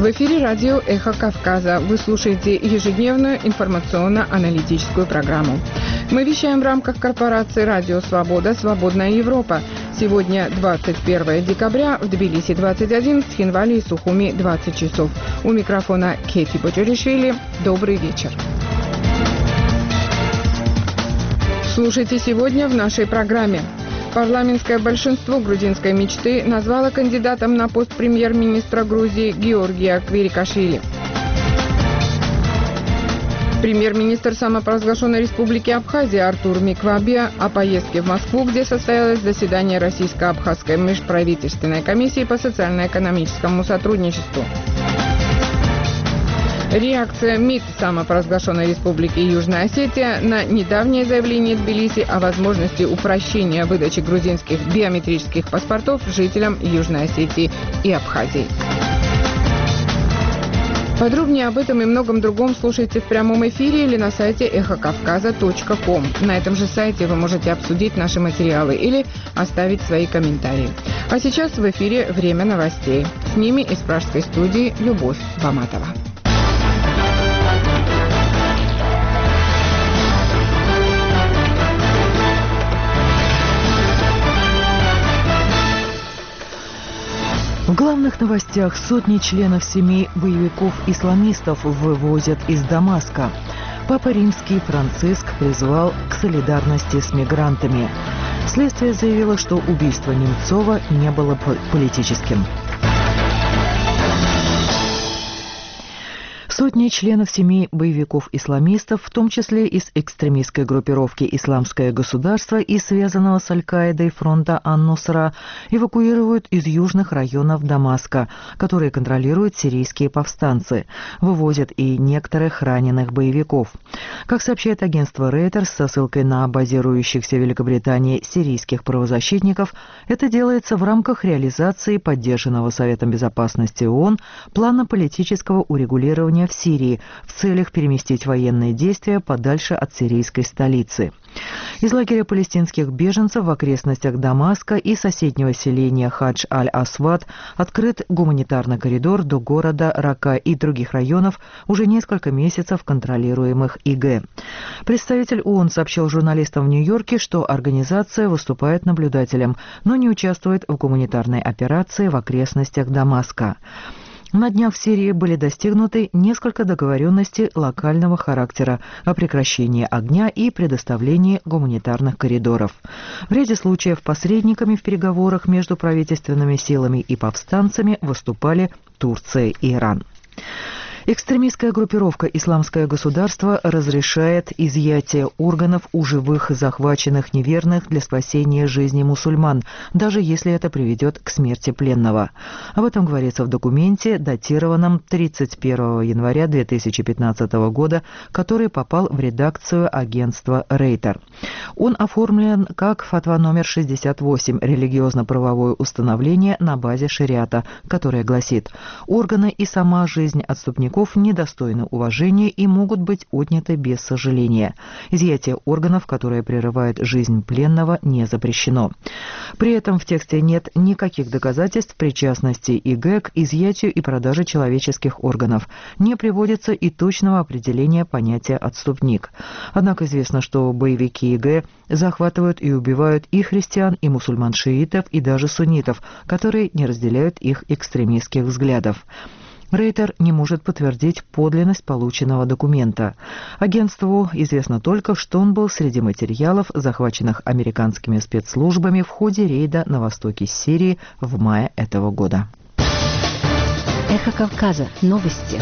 В эфире радио «Эхо Кавказа». Вы слушаете ежедневную информационно-аналитическую программу. Мы вещаем в рамках корпорации «Радио Свобода. Свободная Европа». Сегодня 21 декабря, в Тбилиси 21, в Цхинвале и Сухуми 20 часов. У микрофона Кети Боджоришвили. Добрый вечер. Слушайте сегодня в нашей программе. Парламентское большинство грузинской мечты назвало кандидатом на пост премьер-министра Грузии Георгия Квирикашвили. Премьер-министр самопровозглашенной республики Абхазия Артур Миквабия о поездке в Москву, где состоялось заседание Российско-Абхазской межправительственной комиссии по социально-экономическому сотрудничеству. Реакция МИД самопровозглашенной республики Южная Осетия на недавнее заявление Тбилиси о возможности упрощения выдачи грузинских биометрических паспортов жителям Южной Осетии и Абхазии. Подробнее об этом и многом другом слушайте в прямом эфире или на сайте эхокавказа.ком. На этом же сайте вы можете обсудить наши материалы или оставить свои комментарии. А сейчас в эфире «Время новостей». С ними из пражской студии Любовь Баматова. В главных новостях: сотни членов семей боевиков-исламистов вывозят из Дамаска. Папа Римский Франциск призвал к солидарности с мигрантами. Следствие заявило, что убийство Немцова не было политическим. Сотни членов семей боевиков-исламистов, в том числе из экстремистской группировки «Исламское государство» и связанного с Аль-Каидой фронта Ан-Нусра, эвакуируют из южных районов Дамаска, которые контролируют сирийские повстанцы. Вывозят и некоторых раненых боевиков. Как сообщает агентство Reuters со ссылкой на базирующихся в Великобритании сирийских правозащитников, это делается в рамках реализации поддержанного Советом Безопасности ООН плана политического урегулирования в Сирии в целях переместить военные действия подальше от сирийской столицы. Из лагеря палестинских беженцев в окрестностях Дамаска и соседнего селения Хадж-аль-Асвад открыт гуманитарный коридор до города Рака и других районов, уже несколько месяцев контролируемых ИГ. Представитель ООН сообщил журналистам в Нью-Йорке, что организация выступает наблюдателем, но не участвует в гуманитарной операции в окрестностях Дамаска. На днях в Сирии были достигнуты несколько договоренностей локального характера о прекращении огня и предоставлении гуманитарных коридоров. В ряде случаев посредниками в переговорах между правительственными силами и повстанцами выступали Турция и Иран. Экстремистская группировка «Исламское государство» разрешает изъятие органов у живых захваченных неверных для спасения жизни мусульман, даже если это приведет к смерти пленного. Об этом говорится в документе, датированном 31 января 2015 года, который попал в редакцию агентства Рейтер. Он оформлен как фатва номер 68, религиозно-правовое установление на базе шариата, которое гласит: органы и сама жизнь отступников недостойны уважения и могут быть отняты без сожаления. Изъятие органов, которое прерывает жизнь пленного, не запрещено. При этом в тексте нет никаких доказательств причастности ИГ к изъятию и продаже человеческих органов. Не приводится и точного определения понятия «отступник». Однако известно, что боевики ИГ захватывают и убивают и христиан, и мусульман-шиитов, и даже суннитов, которые не разделяют их экстремистских взглядов. Рейтер не может подтвердить подлинность полученного документа. Агентству известно только, что он был среди материалов, захваченных американскими спецслужбами в ходе рейда на востоке Сирии в мае этого года. Эхо Кавказа. Новости.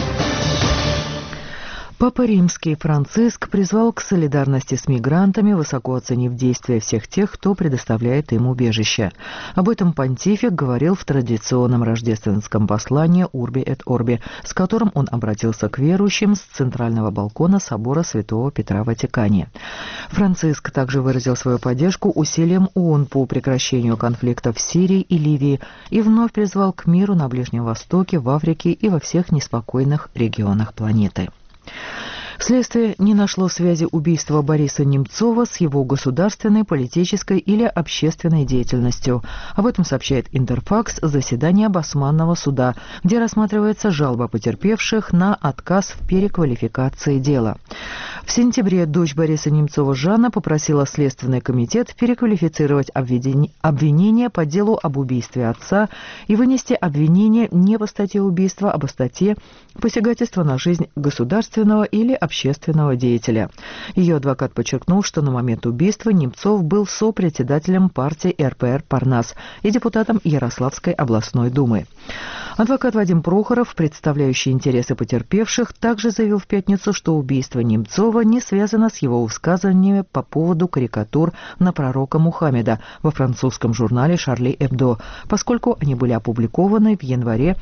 Папа Римский Франциск призвал к солидарности с мигрантами, высоко оценив действия всех тех, кто предоставляет им убежище. Об этом понтифик говорил в традиционном рождественском послании «Урби эт Орби», с которым он обратился к верующим с центрального балкона собора Святого Петра в Ватикане. Франциск также выразил свою поддержку усилиям ООН по прекращению конфликтов в Сирии и Ливии и вновь призвал к миру на Ближнем Востоке, в Африке и во всех неспокойных регионах планеты. Следствие не нашло связи убийства Бориса Немцова с его государственной, политической или общественной деятельностью. Об этом сообщает Интерфакс заседание Басманного суда, где рассматривается жалоба потерпевших на отказ в переквалификации дела. В сентябре дочь Бориса Немцова Жанна попросила Следственный комитет переквалифицировать обвинение по делу об убийстве отца и вынести обвинение не по статье убийства, а по статье посягательства на жизнь государственного или общественного деятеля. Ее адвокат подчеркнул, что на момент убийства Немцов был сопредседателем партии РПР «Парнас» и депутатом Ярославской областной думы. Адвокат Вадим Прохоров, представляющий интересы потерпевших, также заявил в пятницу, что убийство Немцова не связано с его высказываниями по поводу карикатур на пророка Мухаммеда во французском журнале «Шарли Эбдо», поскольку они были опубликованы в январе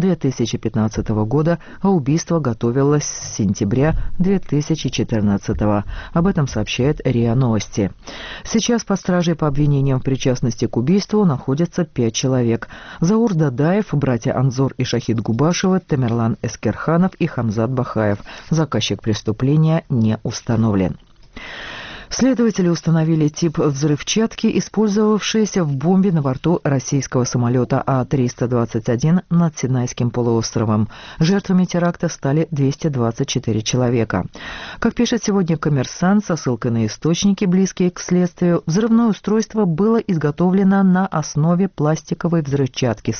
2015 года, а убийство готовилось с сентября 2014. Об этом сообщает РИА Новости. Сейчас под стражей по обвинениям в причастности к убийству находятся 5 человек. Заур Дадаев, братья Анзор и Шахид Губашевы, Тамерлан Эскерханов и Хамзат Бахаев. Заказчик преступления не установлен. Следователи установили тип взрывчатки, использовавшейся в бомбе на борту российского самолета А-321 над Синайским полуостровом. Жертвами теракта стали 224 человека. Как пишет сегодня «Коммерсант» со ссылкой на источники, близкие к следствию, взрывное устройство было изготовлено на основе пластиковой взрывчатки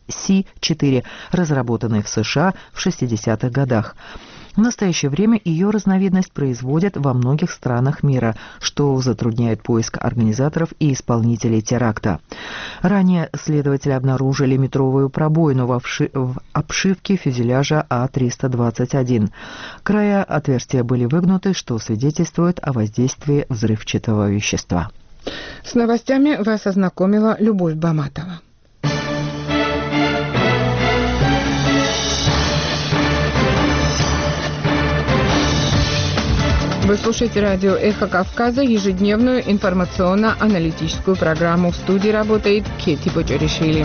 Си-4, разработанной в США в 60-х годах. В настоящее время ее разновидность производят во многих странах мира, что затрудняет поиск организаторов и исполнителей теракта. Ранее следователи обнаружили метровую пробоину в обшивке фюзеляжа А-321. Края отверстия были выгнуты, что свидетельствует о воздействии взрывчатого вещества. С новостями вас ознакомила Любовь Баматова. Вы слушаете радио «Эхо Кавказа», ежедневную информационно-аналитическую программу. В студии работает Кетти Бочаришвили.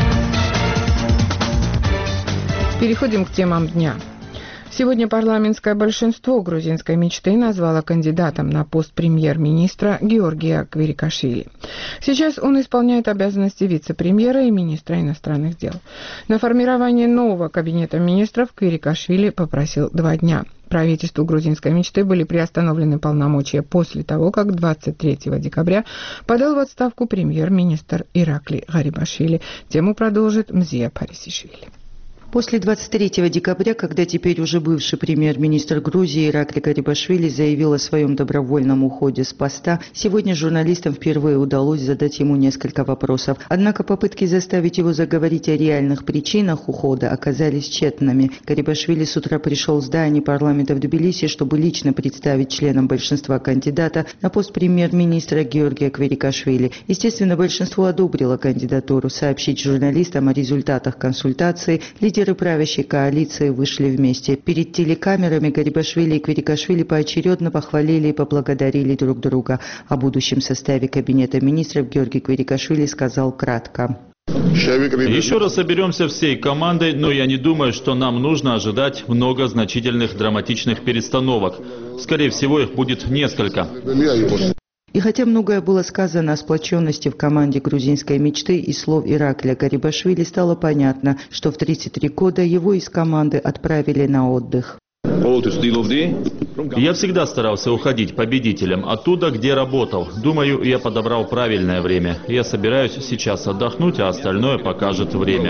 Переходим к темам дня. Сегодня парламентское большинство грузинской мечты назвало кандидатом на пост премьер-министра Георгия Квирикашвили. Сейчас он исполняет обязанности вице-премьера и министра иностранных дел. На формирование нового кабинета министров Квирикашвили попросил 2 дня. Правительству грузинской мечты были приостановлены полномочия после того, как 23 декабря подал в отставку премьер-министр Иракли Гарибашвили. Тему продолжит Мзия Парисишвили. После 23 декабря, когда теперь уже бывший премьер-министр Грузии Иракли Гарибашвили заявил о своем добровольном уходе с поста, сегодня журналистам впервые удалось задать ему несколько вопросов. Однако попытки заставить его заговорить о реальных причинах ухода оказались тщетными. Гарибашвили с утра пришел в здание парламента в Тбилиси, чтобы лично представить членам большинства кандидата на пост премьер-министра Георгия Квирикашвили. Естественно, большинство одобрило кандидатуру. Сообщить журналистам о результатах консультации лидеры правящей коалиции вышли вместе. Перед телекамерами Гарибашвили и Квирикашвили поочередно похвалили и поблагодарили друг друга. О будущем составе кабинета министров Георгий Квирикашвили сказал кратко. Еще раз соберемся всей командой, но я не думаю, что нам нужно ожидать много значительных драматичных перестановок. Скорее всего, их будет несколько. И хотя многое было сказано о сплоченности в команде грузинской мечты, из слов Иракля Гарибашвили стало понятно, что в 33 года его из команды отправили на отдых. Я всегда старался уходить победителем оттуда, где работал. Думаю, я подобрал правильное время. Я собираюсь сейчас отдохнуть, а остальное покажет время.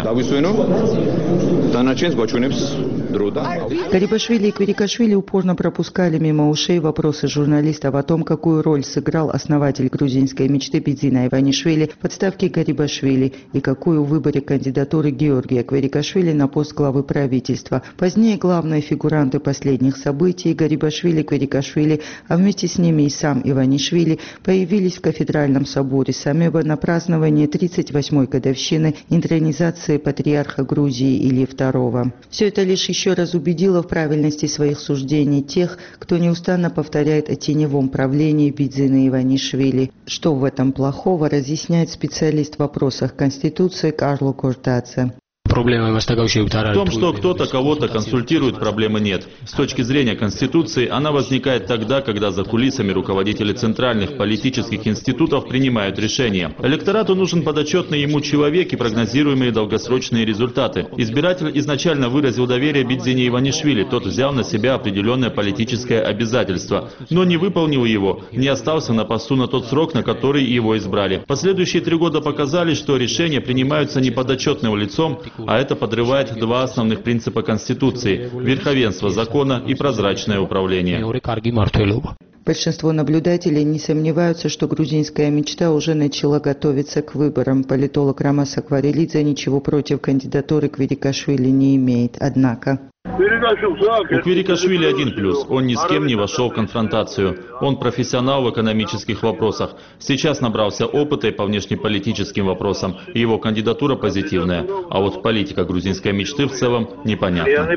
Гарибашвили и Квирикашвили упорно пропускали мимо ушей вопросы журналистов о том, какую роль сыграл основатель грузинской мечты Бидзина Иванишвили в отставке Гарибашвили и какую в выборе кандидатуры Георгия Квирикашвили на пост главы правительства. Позднее главные фигуранты последних событий Гарибашвили, Квирикашвили, а вместе с ними и сам Иванишвили появились в кафедральном соборе Самеба на праздновании 38-й годовщины интронизации патриарха Грузии Ильи II. Все это лишь еще раз убедило в правильности своих суждений тех, кто неустанно повторяет о теневом правлении Бидзина Иванишвили. Что в этом плохого, разъясняет специалист в вопросах Конституции Карло Кортадзе. В том, что кто-то кого-то консультирует, проблемы нет. С точки зрения Конституции, она возникает тогда, когда за кулисами руководители центральных политических институтов принимают решения. Электорату нужен подотчетный ему человек и прогнозируемые долгосрочные результаты. Избиратель изначально выразил доверие Бидзине Иванишвили, тот взял на себя определенное политическое обязательство, но не выполнил его, не остался на посту на тот срок, на который его избрали. Последующие 3 года показали, что решения принимаются не подотчетным лицом, а это подрывает 2 основных принципа Конституции – верховенство закона и прозрачное управление. Большинство наблюдателей не сомневаются, что грузинская мечта уже начала готовиться к выборам. Политолог Рамас Акварелидзе ничего против кандидатуры Квирикашвили не имеет. Однако... У Квирикашвили один плюс. Он ни с кем не вошел в конфронтацию. Он профессионал в экономических вопросах. Сейчас набрался опыта и по внешнеполитическим вопросам. И его кандидатура позитивная. А вот политика грузинской мечты в целом непонятна.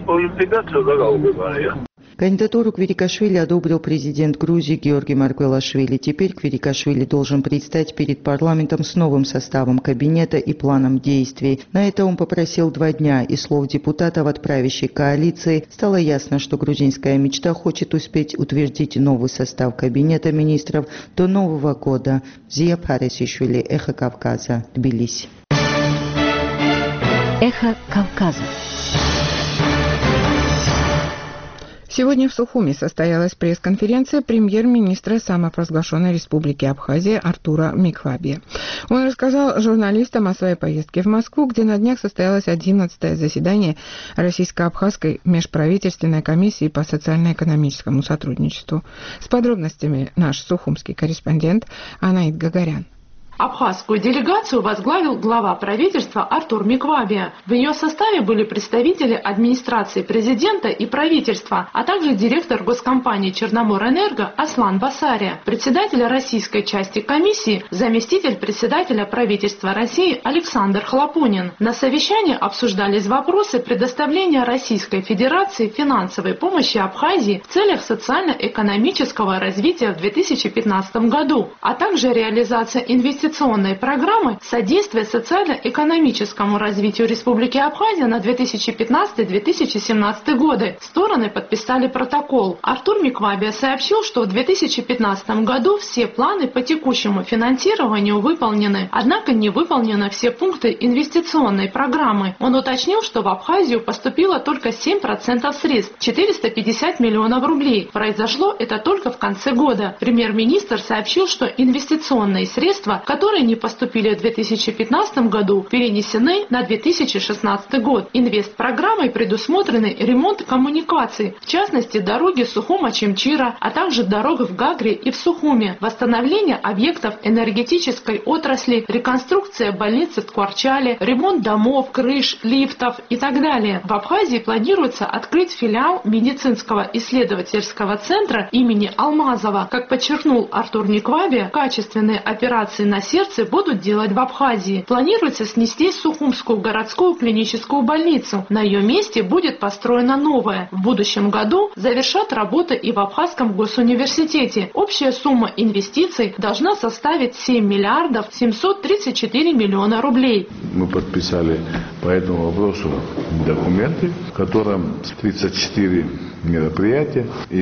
Кандидатуру Квирикашвили одобрил президент Грузии Георгий Маргвелашвили. Теперь Квирикашвили должен предстать перед парламентом с новым составом кабинета и планом действий. На это он попросил 2 дня. Из слов депутатов от правящей коалиции стало ясно, что грузинская мечта хочет успеть утвердить новый состав кабинета министров до Нового года. Зия Парисишвили, Эхо Кавказа, Тбилиси. Эхо Кавказа. Сегодня в Сухуми состоялась пресс-конференция премьер-министра самопровозглашенной республики Абхазия Артура Миквабия. Он рассказал журналистам о своей поездке в Москву, где на днях состоялось 11-е заседание Российско-Абхазской межправительственной комиссии по социально-экономическому сотрудничеству. С подробностями наш сухумский корреспондент Анаит Гагарян. Абхазскую делегацию возглавил глава правительства Артур Миквабия. В ее составе были представители администрации президента и правительства, а также директор госкомпании «Черноморэнерго» Аслан Басария, председатель российской части комиссии, заместитель председателя правительства России Александр Хлопунин. На совещании обсуждались вопросы предоставления Российской Федерации финансовой помощи Абхазии в целях социально-экономического развития в 2015 году, а также реализация инвестиций программы содействия социально-экономическому развитию Республики Абхазия на 2015-2017 годы. Стороны подписали протокол. Артур Миквабия сообщил, что в 2015 году все планы по текущему финансированию выполнены, однако не выполнены все пункты инвестиционной программы. Он уточнил, что в Абхазию поступило только 7% средств, 450 миллионов рублей. Произошло это только в конце года. Премьер-министр сообщил, что инвестиционные средства, которые не поступили в 2015 году, перенесены на 2016 год. Инвестпрограммой предусмотрены ремонт коммуникаций, в частности дороги Сухума-Чимчира, а также дорог в Гагре и в Сухуме, восстановление объектов энергетической отрасли, реконструкция больницы в Ткварчале, ремонт домов, крыш, лифтов и так далее. В Абхазии планируется открыть филиал медицинского исследовательского центра имени Алмазова. Как подчеркнул Артур Миквабия, качественные операции на сердце будут делать в Абхазии. Планируется снести Сухумскую городскую клиническую больницу. На ее месте будет построена новая. В будущем году завершат работы и в Абхазском госуниверситете. Общая сумма инвестиций должна составить 7 миллиардов 734 миллиона рублей. Мы подписали по этому вопросу документы, в котором 34 мероприятия и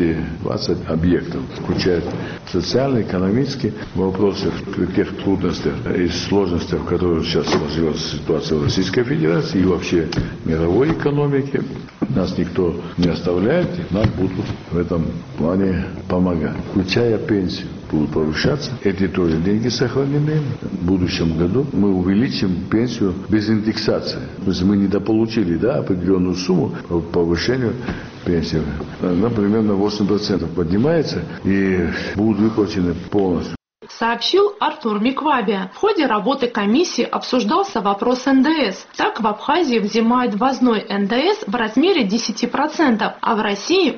220 объектов, включая социально-экономические вопросы, в тех трудностях и сложностях, в которых сейчас сложилась ситуация в Российской Федерации и вообще мировой экономике. Нас никто не оставляет, нам будут в этом плане помогать. Включая пенсию, будут повышаться. Эти тоже деньги сохранены. В будущем году мы увеличим пенсию без индексации. То есть мы недополучили определенную сумму по повышению пенсии. Например, на 8% поднимается и будут выплачены полностью. Сообщил Артур Миквабия. В ходе работы комиссии обсуждался вопрос НДС. Так, в Абхазии взимают ввозной НДС в размере 10%, а в России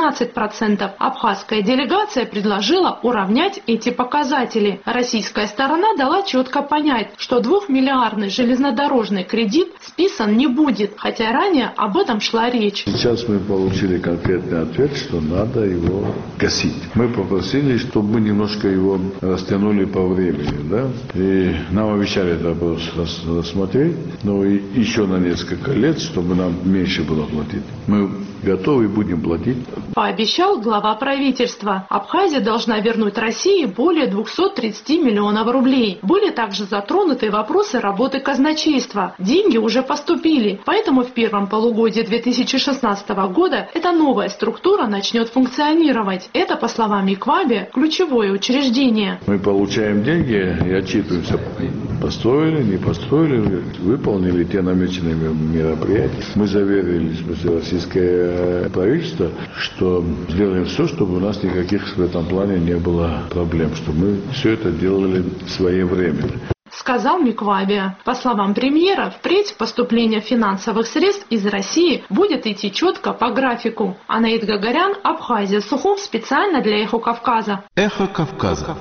18%. Абхазская делегация предложила уравнять эти показатели. Российская сторона дала четко понять, что 2-миллиардный железнодорожный кредит списан не будет, хотя ранее об этом шла речь. Сейчас мы получили конкретный ответ, что надо его гасить. Мы попросили, чтобы мы немножко его растянули по времени, да, и нам обещали этот вопрос рассмотреть, но и еще на несколько лет, чтобы нам меньше было платить. Мы готовы и будем платить. Пообещал глава правительства. Абхазия должна вернуть России более 230 миллионов рублей. Были также затронуты вопросы работы казначейства. Деньги уже поступили, поэтому в первом полугодии 2016 года эта новая структура начнет функционировать. Это, по словам Миквабе, ключевое учреждение. Мы получаем деньги и отчитываемся. Построили, не построили, выполнили те намеченные мероприятия. Мы заверили, в смысле, российское правительство, что сделаем все, чтобы у нас никаких в этом плане не было проблем, что мы все это делали своевременно. Сказал Миквабе. По словам премьера, впредь поступление финансовых средств из России будет идти четко по графику. Анаид Гагарян, Абхазия, Сухов, специально для Эхо Кавказа. Эхо Кавказа.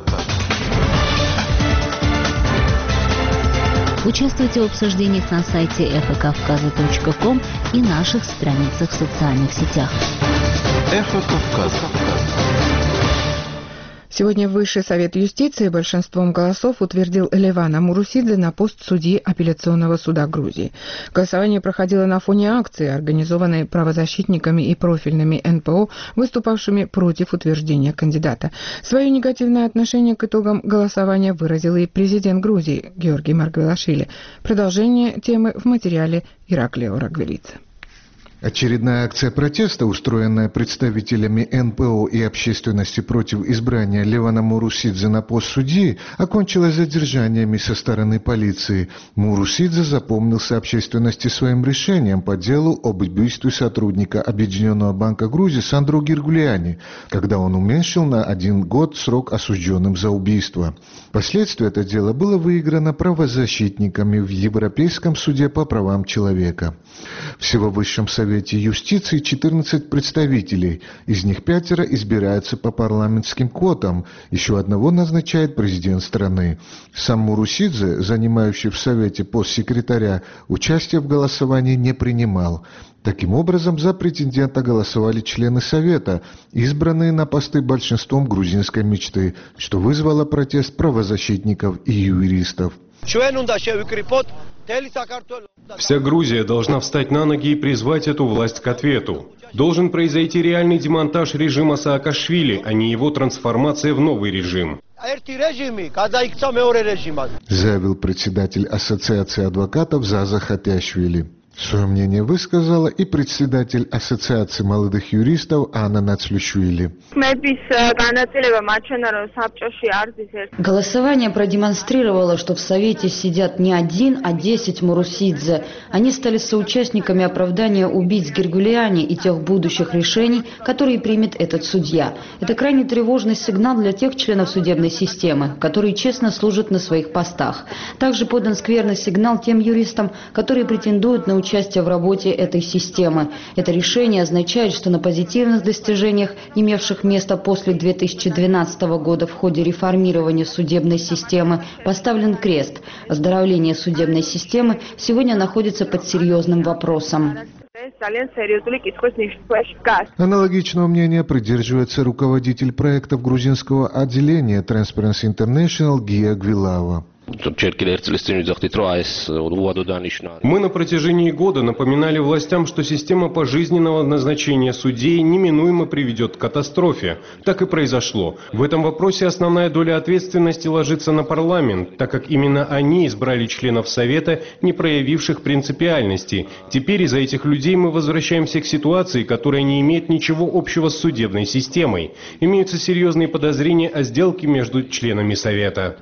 Участвуйте в обсуждениях на сайте эхокавказа.ком и наших страницах в социальных сетях. Эхо Кавказа. Сегодня Высший совет юстиции большинством голосов утвердил Левана Мурусидзе на пост судьи апелляционного суда Грузии. Голосование проходило на фоне акции, организованной правозащитниками и профильными НПО, выступавшими против утверждения кандидата. Свое негативное отношение к итогам голосования выразил и президент Грузии Георгий Маргвелашвили. Продолжение темы в материале Ираклио Рагвелидзе. Очередная акция протеста, устроенная представителями НПО и общественности против избрания Левана Мурусидзе на пост судьи, окончилась задержаниями со стороны полиции. Мурусидзе запомнился общественности своим решением по делу об убийстве сотрудника Объединенного банка Грузии Сандру Гиргулиани, когда он уменьшил на 1 год срок осужденным за убийство. Впоследствии это дело было выиграно правозащитниками в Европейском суде по правам человека. Всего в Высшем Совете юстиции 14 представителей, из них 5 избираются по парламентским квотам, еще одного назначает президент страны. Сам Мурусидзе, занимающий в Совете пост секретаря, участия в голосовании не принимал. Таким образом, за претендента голосовали члены Совета, избранные на посты большинством грузинской мечты, что вызвало протест правозащитников и юристов. Вся Грузия должна встать на ноги и призвать эту власть к ответу. Должен произойти реальный демонтаж режима Саакашвили, а не его трансформация в новый режим. Заявил председатель Ассоциации адвокатов Заза Хатяшвили. Свое мнение высказала и председатель Ассоциации молодых юристов Анна Нацлюшвили. Голосование продемонстрировало, что в Совете сидят не 1, а 10 Мурусидзе. Они стали соучастниками оправдания убийц Гиргулиани и тех будущих решений, которые примет этот судья. Это крайне тревожный сигнал для тех членов судебной системы, которые честно служат на своих постах. Также подан скверный сигнал тем юристам, которые претендуют на участие в работе этой системы. Это решение означает, что на позитивных достижениях, имевших место после 2012 года в ходе реформирования судебной системы, поставлен крест. Оздоровление судебной системы сегодня находится под серьезным вопросом. Аналогичного мнения придерживается руководитель проектов грузинского отделения Transparency International Гия Гвилава. Мы на протяжении года напоминали властям, что система пожизненного назначения судей неминуемо приведет к катастрофе. Так и произошло. В этом вопросе основная доля ответственности ложится на парламент, так как именно они избрали членов Совета, не проявивших принципиальности. Теперь из-за этих людей мы возвращаемся к ситуации, которая не имеет ничего общего с судебной системой. Имеются серьезные подозрения о сделке между членами Совета.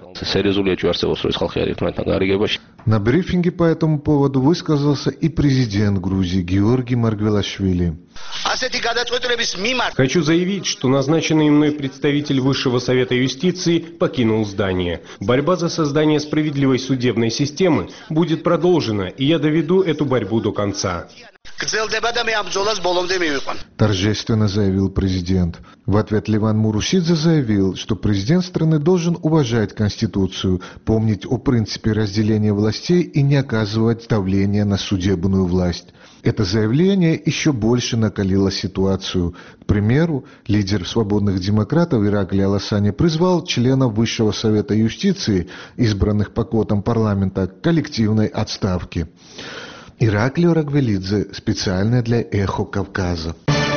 На брифинге по этому поводу высказался и президент Грузии Георгий Маргвелашвили. Хочу заявить, что назначенный мной представитель Высшего Совета юстиции покинул здание. Борьба за создание справедливой судебной системы будет продолжена, и я доведу эту борьбу до конца. Торжественно заявил президент. В ответ Леван Мурусидзе заявил, что президент страны должен уважать Конституцию, помнить о принципе разделения властей и не оказывать давления на судебную власть. Это заявление еще больше накалило ситуацию. К примеру, лидер свободных демократов Иракли Аласани призвал членов Высшего совета юстиции, избранных по квотам парламента, к коллективной отставке. Ираклио Рагвелидзе, специально для «Эхо Кавказа».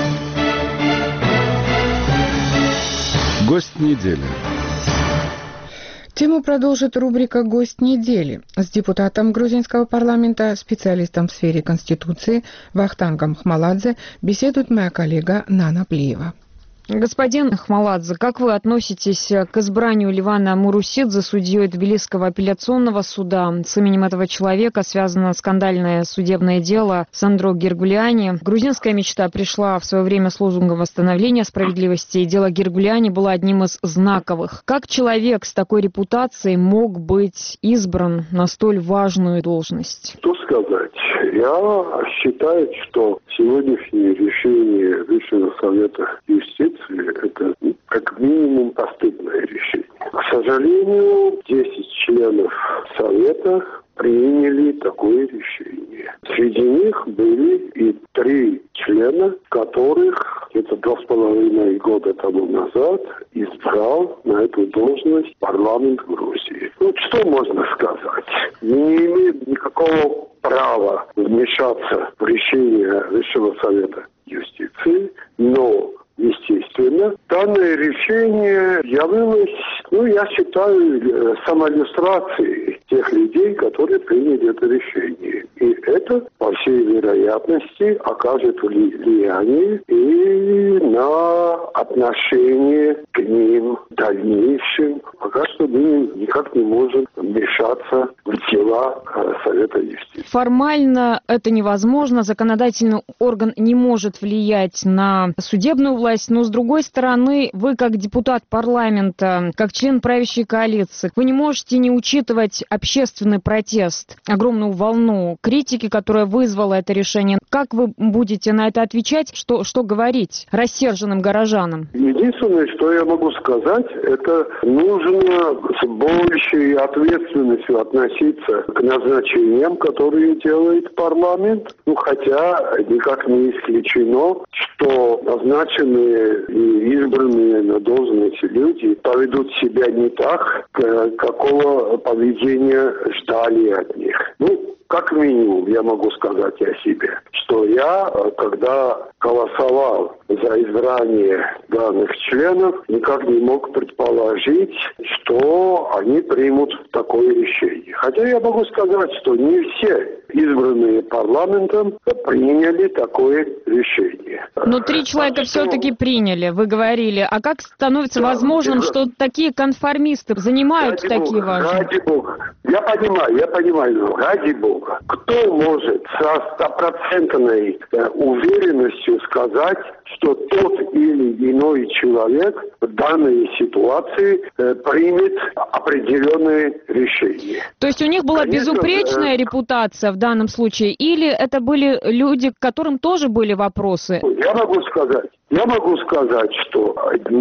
Гость недели. Тему продолжит рубрика «Гость недели». С депутатом грузинского парламента, специалистом в сфере Конституции Вахтангом Хмаладзе беседует моя коллега Нана Плиева. Господин Хмаладзе, как вы относитесь к избранию Левана Мурусидзе судьей Тбилисского апелляционного суда? С именем этого человека связано скандальное судебное дело Сандро Гергулиани. Грузинская мечта пришла в свое время с лозунгом восстановления справедливости, и дело Гергулиани было одним из знаковых. Как человек с такой репутацией мог быть избран на столь важную должность? Что сказать? Я считаю, что сегодняшнее решение Высшего совета юстиции – это как минимум постыдное решение. К сожалению, 10 членов совета приняли такое решение. Среди них были и 3 члена, которых где-то 2,5 года тому назад избрал на эту должность парламент Грузии. Ну, что можно сказать? Не имеет никакого права вмешаться в решение Высшего совета юстиции, но естественно, данное решение явилось, я считаю, самоиллюстрацией тех людей, которые приняли это решение. И это, по всей вероятности, окажет влияние и на отношение к ним в дальнейшем. Пока что мы никак не можем вмешаться в дела Совета юстиции. Формально это невозможно. Законодательный орган не может влиять на судебную власть, но с другой стороны, вы как депутат парламента, как член правящей коалиции, вы не можете не учитывать общественный протест, огромную волну критики, которая вызвала это решение. Как вы будете на это отвечать? Что говорить рассерженным горожанам? Единственное, что я могу сказать, это нужно с большей ответственностью относиться к назначениям, которые делает парламент. Хотя никак не исключено, что назначенные и избранные на должности люди поведут себя не так, какого поведения ждали от них. Как минимум, я могу сказать о себе, что я, когда голосовал за избрание данных членов, никак не мог предположить, что они примут такое решение. Хотя я могу сказать, что не все избранные парламентом приняли такое решение. Но 3 человека все-таки приняли, вы говорили. А как становится возможным, что такие конформисты занимают такие важные... Ради Бога. Я понимаю, но ради Бога. Кто может со 100% уверенностью сказать, что тот или иной человек в данной ситуации примет определенное решение? То есть у них была безупречная репутация в данном случае, или это были люди, к которым тоже были вопросы? Я могу сказать, что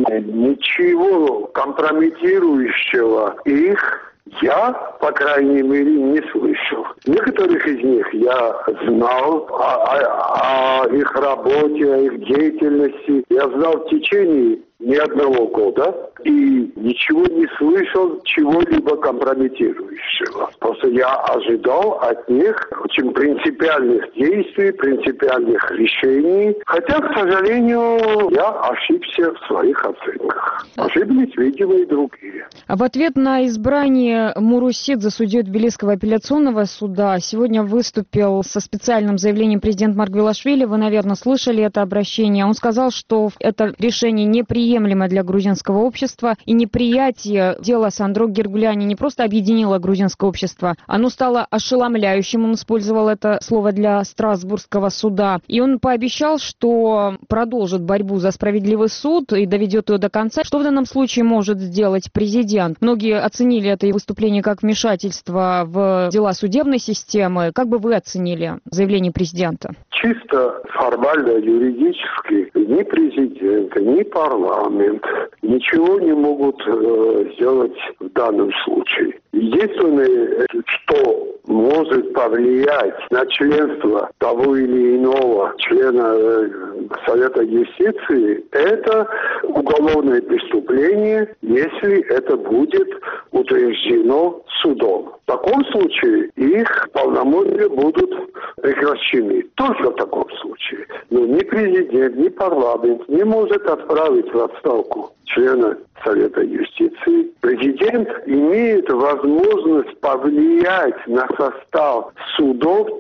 ничего компрометирующего их я, по крайней мере, не слышал. Некоторых из них я знал о их работе, о их деятельности. Я знал в течение ни одного года и ничего не слышал чего-либо компрометирующего. Просто я ожидал от них очень принципиальных действий, принципиальных решений. Хотя, к сожалению, я ошибся в своих оценках. Ошиблись, видимо, и другие. А в ответ на избрание Мурусидзе судьей Тбилисского апелляционного суда сегодня выступил со специальным заявлением президент Маргвелашвили. Вы, наверное, слышали это обращение. Он сказал, что это решение неприемлемо для грузинского общества, и неприятие дела Сандро Гергулиани не просто объединило грузинское общество, оно стало ошеломляющим. Он использовал это слово для Страсбургского суда. И он пообещал, что продолжит борьбу за справедливый суд и доведет ее до конца. Что в данном случае может сделать президент? президент. Многие оценили это выступление как вмешательство в дела судебной системы. Как бы вы оценили заявление президента? Чисто формально, юридически, ни президент, ни парламент ничего не могут сделать в данном случае. Единственное, что может повлиять на членство того или иного члена Совета юстиции, это уголовное преступление, если это будет утверждено судом. В таком случае их полномочия будут прекращены. Только в таком случае. Но ни президент, ни парламент не может отправить в отставку члена Совета юстиции. Президент имеет возможность повлиять на состав судов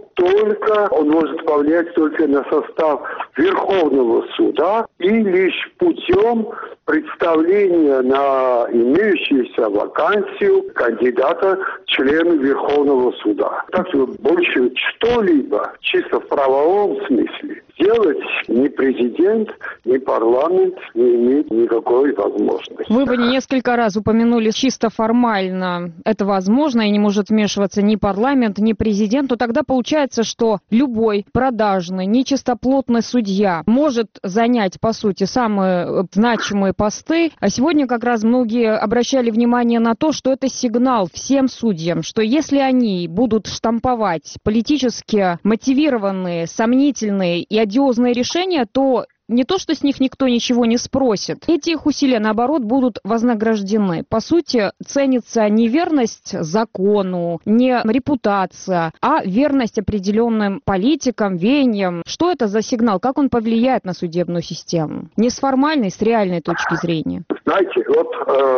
он может повлиять только на состав Верховного суда и лишь путем представления на имеющуюся вакансию кандидата члена Верховного суда. Так что больше что-либо чисто в правовом смысле сделать ни президент, ни парламент не имеет никакой возможности. Вы бы несколько раз упомянули чисто формально это возможно и не может вмешиваться ни парламент, ни президент, то тогда получается, что любой продажный, нечистоплотный судья может занять, по сути, самые значимые посты. А сегодня как раз многие обращали внимание на то, что это сигнал всем судьям, что если они будут штамповать политически мотивированные, сомнительные и одиозные решения, то не то, что с них никто ничего не спросит. Эти их усилия, наоборот, будут вознаграждены. По сути, ценится не верность закону, не репутация, а верность определенным политикам, веяниям. Что это за сигнал? Как он повлияет на судебную систему? Не с формальной, с реальной точки зрения. Знаете, вот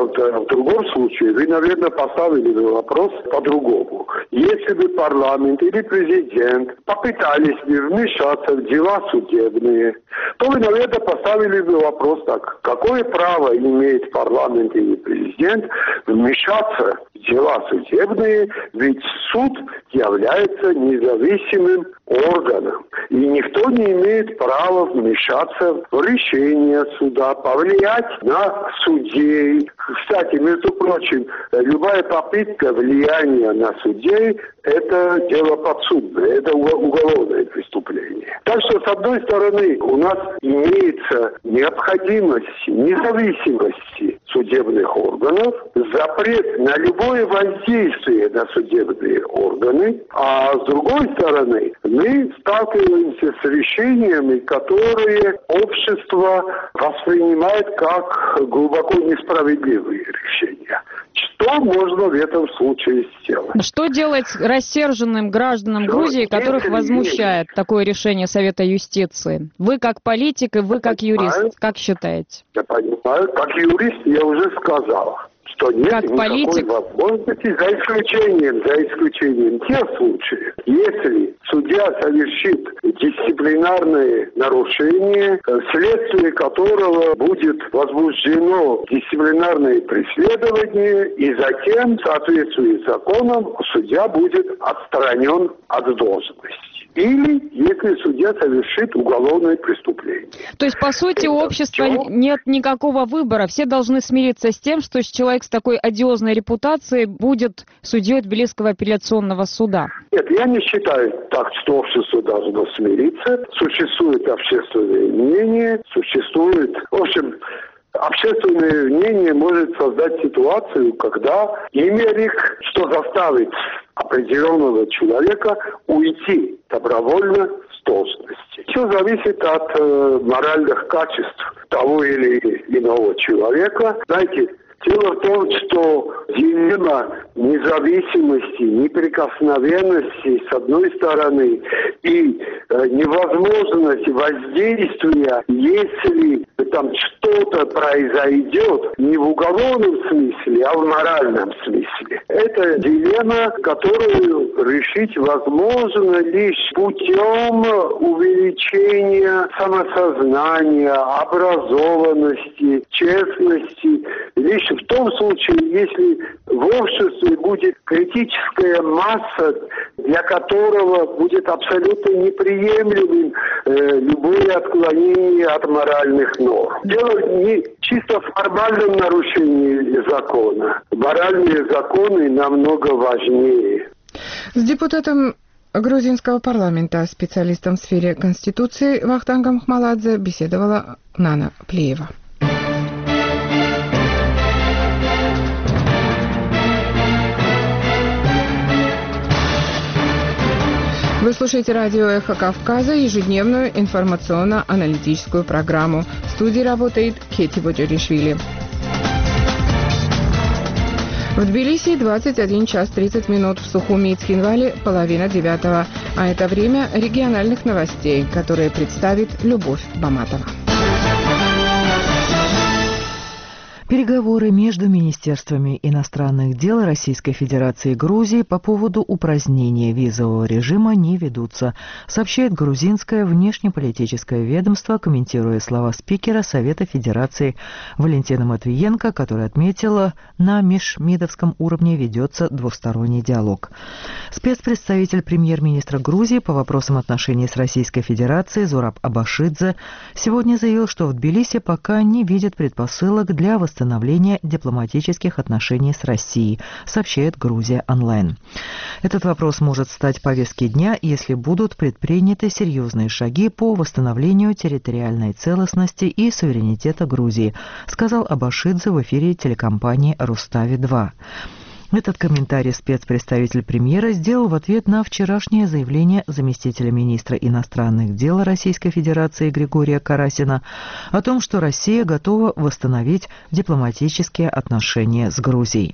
в другом случае вы, наверное, поставили бы вопрос по-другому. Если бы парламент или президент попытались бы вмешаться в дела судебные, то вы, наверное, поставили бы вопрос так. Какое право имеет парламент или президент вмешаться в дела судебные, ведь суд является независимым органом. И никто не имеет права вмешаться в решение суда, повлиять на судей. Кстати, между прочим, любая попытка влияния на судей – это дело подсудное, это уголовное преступление. Так что, с одной стороны, у нас имеется необходимость независимости судебных органов, запрет на любое воздействие на судебные органы, а с другой стороны, мы сталкиваемся с решениями, которые общество воспринимает как глубоко несправедливые решения. Что можно в этом случае сделать? Что делать рассерженным гражданам Грузии, которых возмущает такое решение Совета юстиции? Вы как политик и вы как юрист, как считаете? Я понимаю, как юрист я уже сказал, что нет как никакой политик? возможности, за исключением тех случаев, если судья совершит дисциплинарное нарушение, вследствие которого будет возбуждено дисциплинарное преследование, и затем, в соответствии с законом, судья будет отстранен от должности. Или если судья совершит уголовное преступление. То есть, по сути, у общества нет никакого выбора. Все должны смириться с тем, что человек с такой одиозной репутацией будет судьей Тбилисского апелляционного суда. Нет, я не считаю так, что общество должно смириться. Существует общественное мнение, в общем, общественное мнение может создать ситуацию, когда имеет, что заставит определенного человека уйти добровольно с должности. Все зависит от моральных качеств того или иного человека. Знаете, дело в том, что дилемма независимости, неприкосновенности с одной стороны и невозможность воздействия, если там что-то произойдет не в уголовном смысле, а в моральном смысле. Это дилемма, которую решить возможно лишь путем увеличения самосознания, образованности, честности. Лишь в том случае, если в обществе будет критическая масса для которого будет абсолютно неприемлемым любое отклонение от моральных норм. Дело не чисто в формальном нарушении закона. Моральные законы намного важнее. С депутатом грузинского парламента, специалистом в сфере Конституции Вахтангом Хмаладзе беседовала Нана Плиева. Вы слушаете радио «Эхо Кавказа», ежедневную информационно-аналитическую программу. В студии работает Кети Боджаришвили. В Тбилиси 21 час 30 минут, в Сухуми и Цхинвале половина 9, а это время региональных новостей, которые представит Любовь Баматова. Переговоры между Министерствами иностранных дел Российской Федерации и Грузии по поводу упразднения визового режима не ведутся, сообщает грузинское внешнеполитическое ведомство, комментируя слова спикера Совета Федерации Валентина Матвиенко, которая отметила, на межмидовском уровне ведется двусторонний диалог. Спецпредставитель премьер-министра Грузии по вопросам отношений с Российской Федерацией Зураб Абашидзе сегодня заявил, что в Тбилиси пока не видят предпосылок для восстановления дипломатических отношений с Россией, сообщает Грузия онлайн. Этот вопрос может стать повесткой дня, если будут предприняты серьезные шаги по восстановлению территориальной целостности и суверенитета Грузии, сказал Абашидзе в эфире телекомпании «Рустави-2». Этот комментарий спецпредставитель премьера сделал в ответ на вчерашнее заявление заместителя министра иностранных дел Российской Федерации Григория Карасина о том, что Россия готова восстановить дипломатические отношения с Грузией.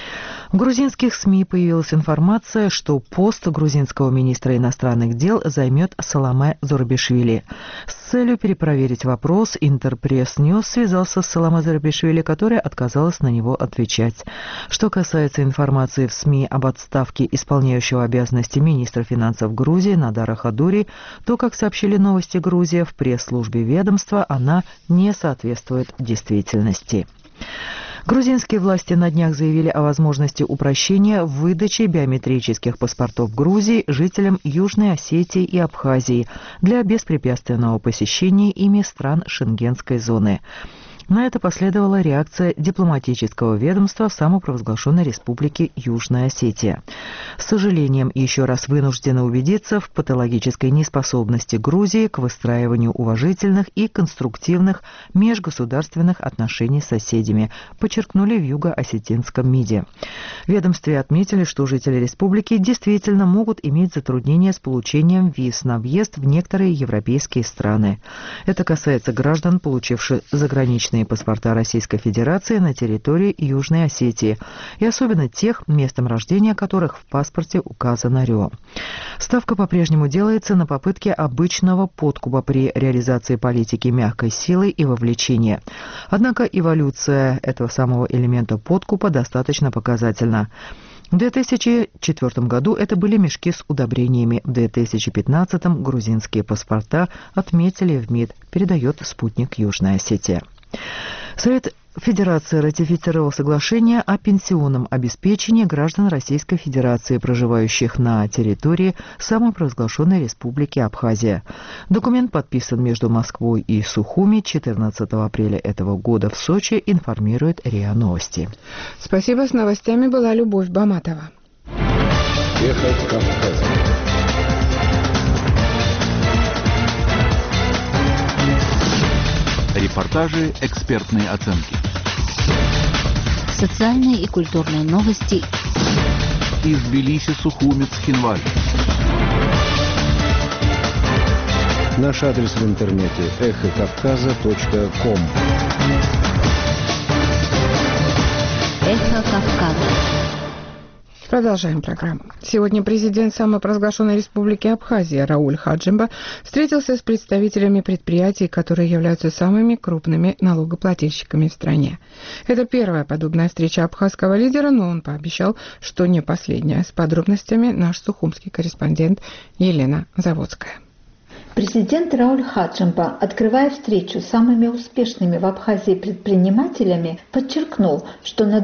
В грузинских СМИ появилась информация, что пост грузинского министра иностранных дел займет Саламе Зурабишвили. С целью перепроверить вопрос Интерпресс Ньюс связался с Саламе Зурабишвили, которая отказалась на него отвечать. Что касается информации в СМИ об отставке исполняющего обязанности министра финансов Грузии Надара Хадури, то, как сообщили «Новости Грузия», в пресс-службе ведомства она не соответствует действительности. Грузинские власти на днях заявили о возможности упрощения в выдаче биометрических паспортов Грузии жителям Южной Осетии и Абхазии для беспрепятственного посещения ими стран Шенгенской зоны. На это последовала реакция дипломатического ведомства самопровозглашенной республики Южная Осетия. С сожалением еще раз вынуждены убедиться в патологической неспособности Грузии к выстраиванию уважительных и конструктивных межгосударственных отношений с соседями, подчеркнули в Юго-Осетинском МИДе. В ведомстве отметили, что жители республики действительно могут иметь затруднения с получением виз на въезд в некоторые европейские страны. Это касается граждан, получивших заграничные паспорта Российской Федерации на территории Южной Осетии, и особенно тех, местом рождения которых в паспорте указано РИО. Ставка по-прежнему делается на попытки обычного подкупа при реализации политики мягкой силы и вовлечения. Однако эволюция этого самого элемента подкупа достаточно показательна. В 2004 году это были мешки с удобрениями. В 2015 грузинские паспорта отметили в МИД, передает спутник Южная Осетия. Совет Федерации ратифицировал соглашение о пенсионном обеспечении граждан Российской Федерации, проживающих на территории самопровозглашенной республики Абхазия. Документ подписан между Москвой и Сухуми 14 апреля этого года в Сочи, информирует РИА Новости. Спасибо. С новостями была Любовь Баматова. Эхо Кавказа. Репортажи, экспертные оценки. Социальные и культурные новости. Из Тбилиси, Сухуми, Цхинваль. Наш адрес в интернете эхокавказа.ком. Эхо Кавказа. Продолжаем программу. Сегодня президент самопровозглашенной республики Абхазия Рауль Хаджимба встретился с представителями предприятий, которые являются самыми крупными налогоплательщиками в стране. Это первая подобная встреча абхазского лидера, но он пообещал, что не последняя. С подробностями наш сухумский корреспондент Елена Заводская. Президент Рауль Хаджимба, открывая встречу с самыми успешными в Абхазии предпринимателями, подчеркнул, что на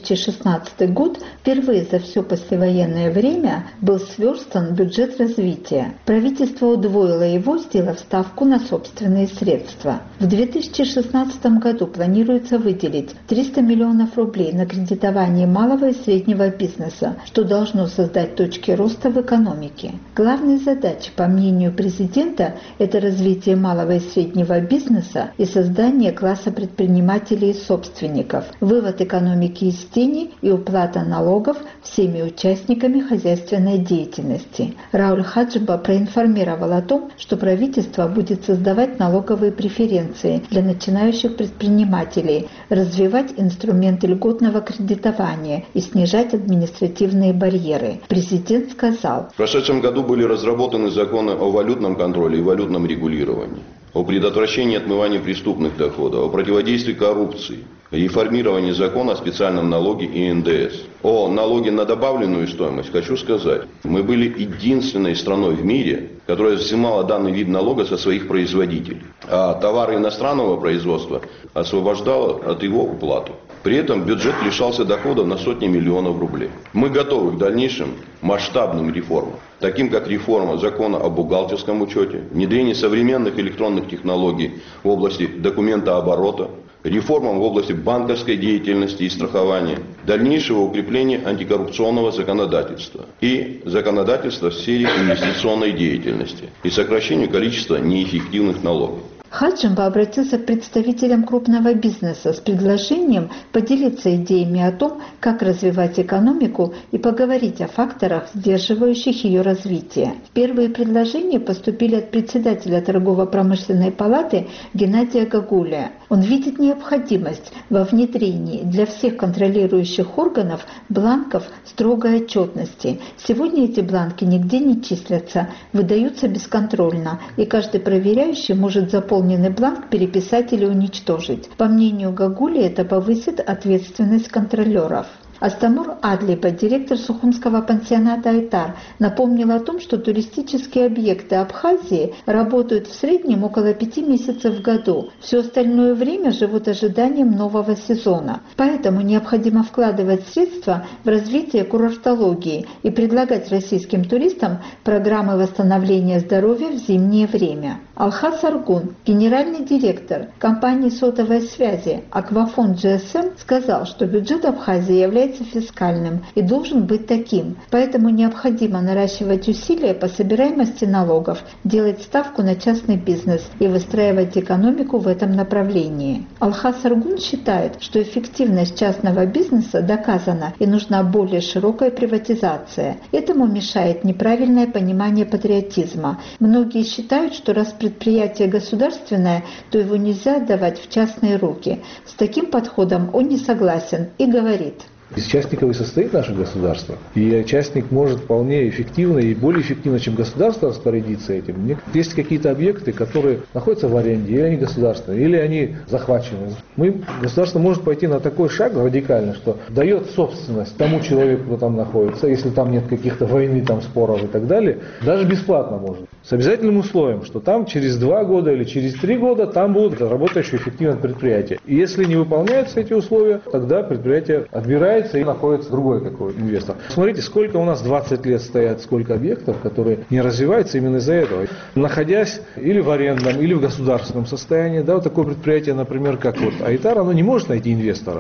2016 год впервые за все послевоенное время был сверстан бюджет развития. Правительство удвоило его, сделав ставку на собственные средства. В 2016 году планируется выделить 300 миллионов рублей на кредитование малого и среднего бизнеса, что должно создать точки роста в экономике. Главной задачей, по мнению президента, это развитие малого и среднего бизнеса и создание класса предпринимателей и собственников, вывод экономики из тени и уплата налогов всеми участниками хозяйственной деятельности. Рауль Хаджимба проинформировал о том, что правительство будет создавать налоговые преференции для начинающих предпринимателей, развивать инструменты льготного кредитования и снижать административные барьеры. Президент сказал: в прошедшем году были разработаны законы о валютном контроле и валютном регулировании, о предотвращении отмывания преступных доходов, о противодействии коррупции, реформировании закона о специальном налоге и НДС. О налоге на добавленную стоимость хочу сказать. Мы были единственной страной в мире, которая взимала данный вид налога со своих производителей, а товары иностранного производства освобождала от его уплаты. При этом бюджет лишался доходов на сотни миллионов рублей. Мы готовы к дальнейшим масштабным реформам, таким как реформа закона о бухгалтерском учете, внедрение современных электронных технологий в области документооборота, реформам в области банковской деятельности и страхования, дальнейшего укрепления антикоррупционного законодательства и законодательства в сфере инвестиционной деятельности и сокращению количества неэффективных налогов. Хаджимба обратился к представителям крупного бизнеса с предложением поделиться идеями о том, как развивать экономику и поговорить о факторах, сдерживающих ее развитие. Первые предложения поступили от председателя торгово-промышленной палаты Геннадия Гагулия. Он видит необходимость во внедрении для всех контролирующих органов бланков строгой отчетности. Сегодня эти бланки нигде не числятся, выдаются бесконтрольно, и каждый проверяющий может заполненный бланк переписать или уничтожить. По мнению Гагули, это повысит ответственность контролеров. Астамур Адлиба, директор Сухумского пансионата «Айтар», напомнил о том, что туристические объекты Абхазии работают в среднем около 5 месяцев в году. Все остальное время живут ожиданием нового сезона. Поэтому необходимо вкладывать средства в развитие курортологии и предлагать российским туристам программы восстановления здоровья в зимнее время. Алхас Аргун, генеральный директор компании сотовой связи Аквафон GSM, сказал, что бюджет Абхазии является фискальным и должен быть таким. Поэтому необходимо наращивать усилия по собираемости налогов, делать ставку на частный бизнес и выстраивать экономику в этом направлении. Алхас Аргун считает, что эффективность частного бизнеса доказана и нужна более широкая приватизация. Этому мешает неправильное понимание патриотизма. Многие считают, что раз предприятие государственное, то его нельзя отдавать в частные руки. С таким подходом он не согласен и говорит: из частников и состоит наше государство. И частник может вполне эффективно и более эффективно, чем государство, распорядиться этим. Есть какие-то объекты, которые находятся в аренде, или они государственные, или они захвачены. Государство может пойти на такой шаг радикально, что дает собственность тому человеку, кто там находится, если там нет каких-то войны, там, споров и так далее, даже бесплатно может. С обязательным условием, что там через 2 года или через 3 года там будут работающие эффективно предприятия. И если не выполняются эти условия, тогда предприятие отбирается и находится другой какой-то инвестор. Смотрите, сколько у нас 20 лет стоят, сколько объектов, которые не развиваются именно из-за этого. Находясь или в арендном, или в государственном состоянии, да, вот такое предприятие, например, как вот Айтар, оно не может найти инвестора.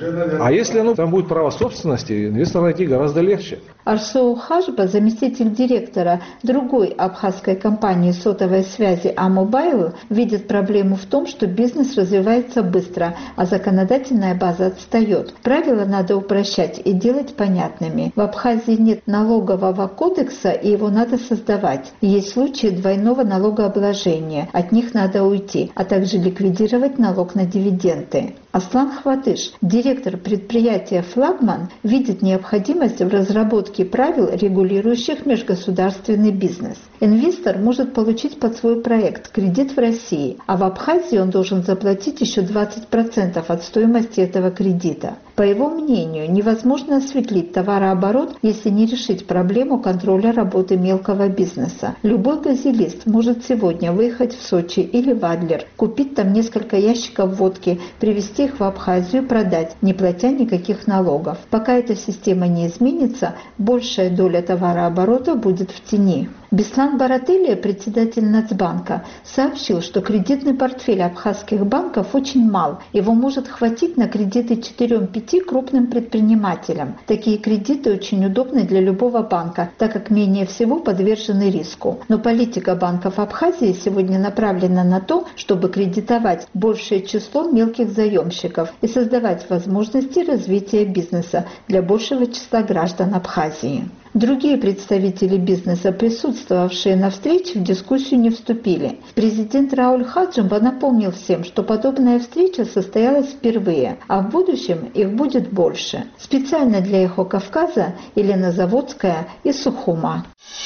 А если оно там будет право собственности, инвестора найти гораздо легче. Арсоу Хажба, заместитель директора другой абхазской компании сотовой связи А-Мобайл, видит проблему в том, что бизнес развивается быстро, а законодательная база отстает. Правила надо упрощать и делать понятными. В Абхазии нет налогового кодекса, и его надо создавать. Есть случаи двойного налогообложения, от них надо уйти, а также ликвидировать налог на дивиденды. Аслан Хватыш, директор предприятия «Флагман», видит необходимость в разработке правил, регулирующих межгосударственный бизнес. Инвестор может получить под свой проект кредит в России, а в Абхазии он должен заплатить еще 20% от стоимости этого кредита. По его мнению, невозможно осветлить товарооборот, если не решить проблему контроля работы мелкого бизнеса. Любой газелист может сегодня выехать в Сочи или в Адлер, купить там несколько ящиков водки, привезти их в Абхазию, продать, не платя никаких налогов. Пока эта система не изменится, большая доля товарооборота будет в тени. Беслан Барателия, председатель Нацбанка, сообщил, что кредитный портфель абхазских банков очень мал. Его может хватить на кредиты 4-5 крупным предпринимателям. Такие кредиты очень удобны для любого банка, так как менее всего подвержены риску. Но политика банков Абхазии сегодня направлена на то, чтобы кредитовать большее число мелких заемщиков и создавать возможности развития бизнеса для большего числа граждан Абхазии. Другие представители бизнеса, присутствовавшие на встрече, в дискуссию не вступили. Президент Рауль Хаджимба напомнил всем, что подобная встреча состоялась впервые, а в будущем их будет больше. Специально для «Эхо Кавказа» Елена Заводская из Сухума.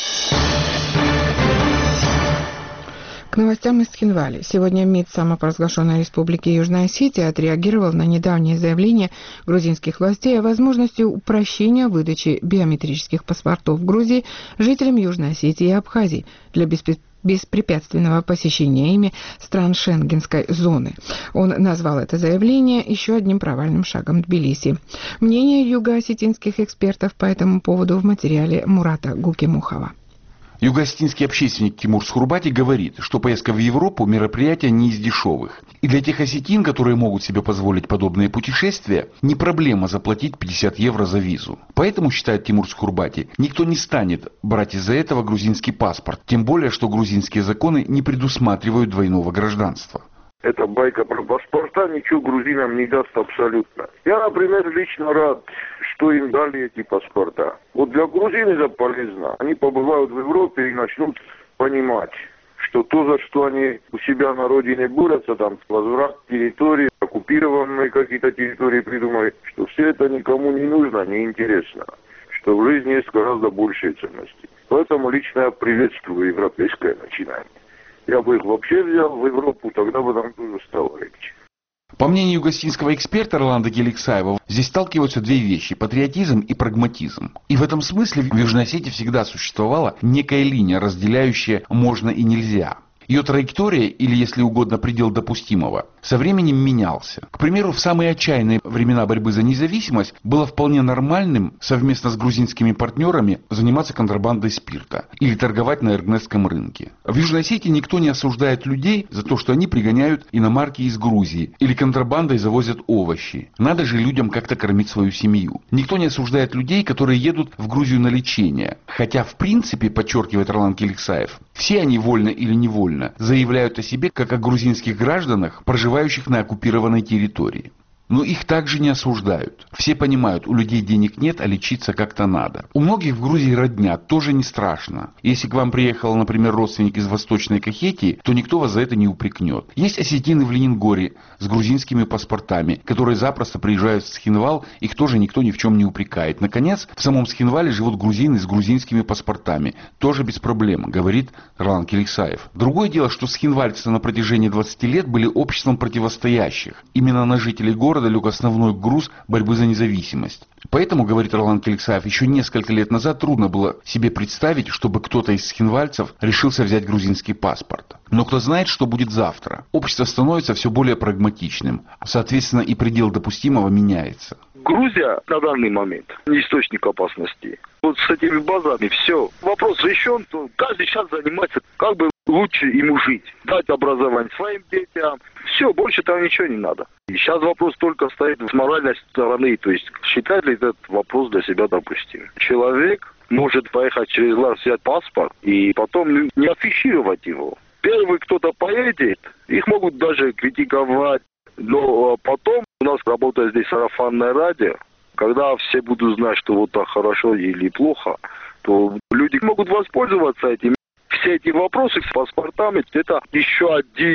К новостям из Цхинвали. Сегодня МИД самопровозглашенной Республики Южная Осетия отреагировал на недавнее заявление грузинских властей о возможности упрощения выдачи биометрических паспортов в Грузии жителям Южной Осетии и Абхазии для беспрепятственного посещения ими стран Шенгенской зоны. Он назвал это заявление еще одним провальным шагом Тбилиси. Мнение юго-осетинских экспертов по этому поводу в материале Мурата Гукимухова. Юго-осетинский общественник Тимур Схурбати говорит, что поездка в Европу – мероприятие не из дешевых. И для тех осетин, которые могут себе позволить подобные путешествия, не проблема заплатить 50 евро за визу. Поэтому, считает Тимур Схурбати, никто не станет брать из-за этого грузинский паспорт. Тем более, что грузинские законы не предусматривают двойного гражданства. Эта байка про паспорта ничего грузинам не даст абсолютно. Я, например, лично рад, что им дали эти паспорта. Вот для грузин это полезно. Они побывают в Европе и начнут понимать, что то, за что они у себя на родине борются, там, возврат территории, оккупированные какие-то территории придумали, что все это никому не нужно, не интересно. Что в жизни есть гораздо большие ценности. Поэтому лично я приветствую европейское начинание. Я бы их вообще взял в Европу, тогда бы нам тоже стало легче. По мнению юго-осетинского эксперта Роланда Геликсаева, здесь сталкиваются две вещи – патриотизм и прагматизм. И в этом смысле в Южной Осетии всегда существовала некая линия, разделяющая можно и нельзя. Ее траектория, или, если угодно, предел допустимого, со временем менялся. К примеру, в самые отчаянные времена борьбы за независимость было вполне нормальным совместно с грузинскими партнерами заниматься контрабандой спирта или торговать на эргнесском рынке. В Южной Осетии никто не осуждает людей за то, что они пригоняют иномарки из Грузии или контрабандой завозят овощи. Надо же людям как-то кормить свою семью. Никто не осуждает людей, которые едут в Грузию на лечение. Хотя, в принципе, подчеркивает Роланд Геликсаев, все они, вольно или невольно, заявляют о себе как о грузинских гражданах, проживающих на оккупированной территории. Но их также не осуждают. Все понимают, у людей денег нет, а лечиться как-то надо. У многих в Грузии родня, тоже не страшно. Если к вам приехал, например, родственник из Восточной Кахетии, то никто вас за это не упрекнет. Есть осетины в Ленингоре с грузинскими паспортами, которые запросто приезжают в Цхинвал, их тоже никто ни в чем не упрекает. Наконец, в самом Цхинвале живут грузины с грузинскими паспортами. Тоже без проблем, говорит Роланд Геликсаев. Другое дело, что цхинвальцы на протяжении 20 лет были обществом противостоящих. Именно на жителей города лег основной груз борьбы за независимость. Поэтому, говорит Роланд Геликсаев, еще несколько лет назад трудно было себе представить, чтобы кто-то из цхинвальцев решился взять грузинский паспорт. Но кто знает, что будет завтра. Общество становится все более прагматичным. Соответственно, и предел допустимого меняется. Грузия на данный момент не источник опасности. Вот с этими базами все. Вопрос решен, то каждый сейчас занимается, как бы лучше ему жить. Дать образование своим детям. Все, больше там ничего не надо. И сейчас вопрос только стоит с моральной стороны. То есть, считает ли этот вопрос для себя допустимым? Человек может поехать через лаз, взять паспорт и потом не афишировать его. Первый кто-то поедет, их могут даже критиковать. Но потом у нас работает здесь сарафанное радио. Когда все будут знать, что вот так хорошо или плохо, то люди могут воспользоваться этим. Все эти вопросы с паспортами – это еще один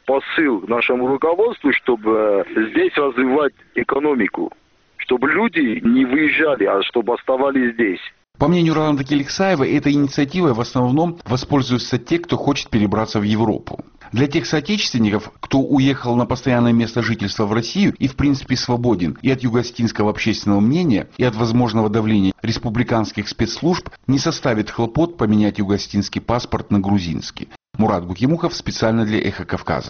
посыл нашему руководству, чтобы здесь развивать экономику, чтобы люди не выезжали, а чтобы оставались здесь. По мнению Роланда Келексаева, этой инициативой в основном воспользуются те, кто хочет перебраться в Европу. Для тех соотечественников, кто уехал на постоянное место жительства в Россию и в принципе свободен и от юго-остинского общественного мнения, и от возможного давления республиканских спецслужб, не составит хлопот поменять юго-остинский паспорт на грузинский. Мурат Гукимухов специально для «Эхо Кавказа».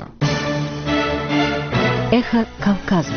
«Эхо Кавказа».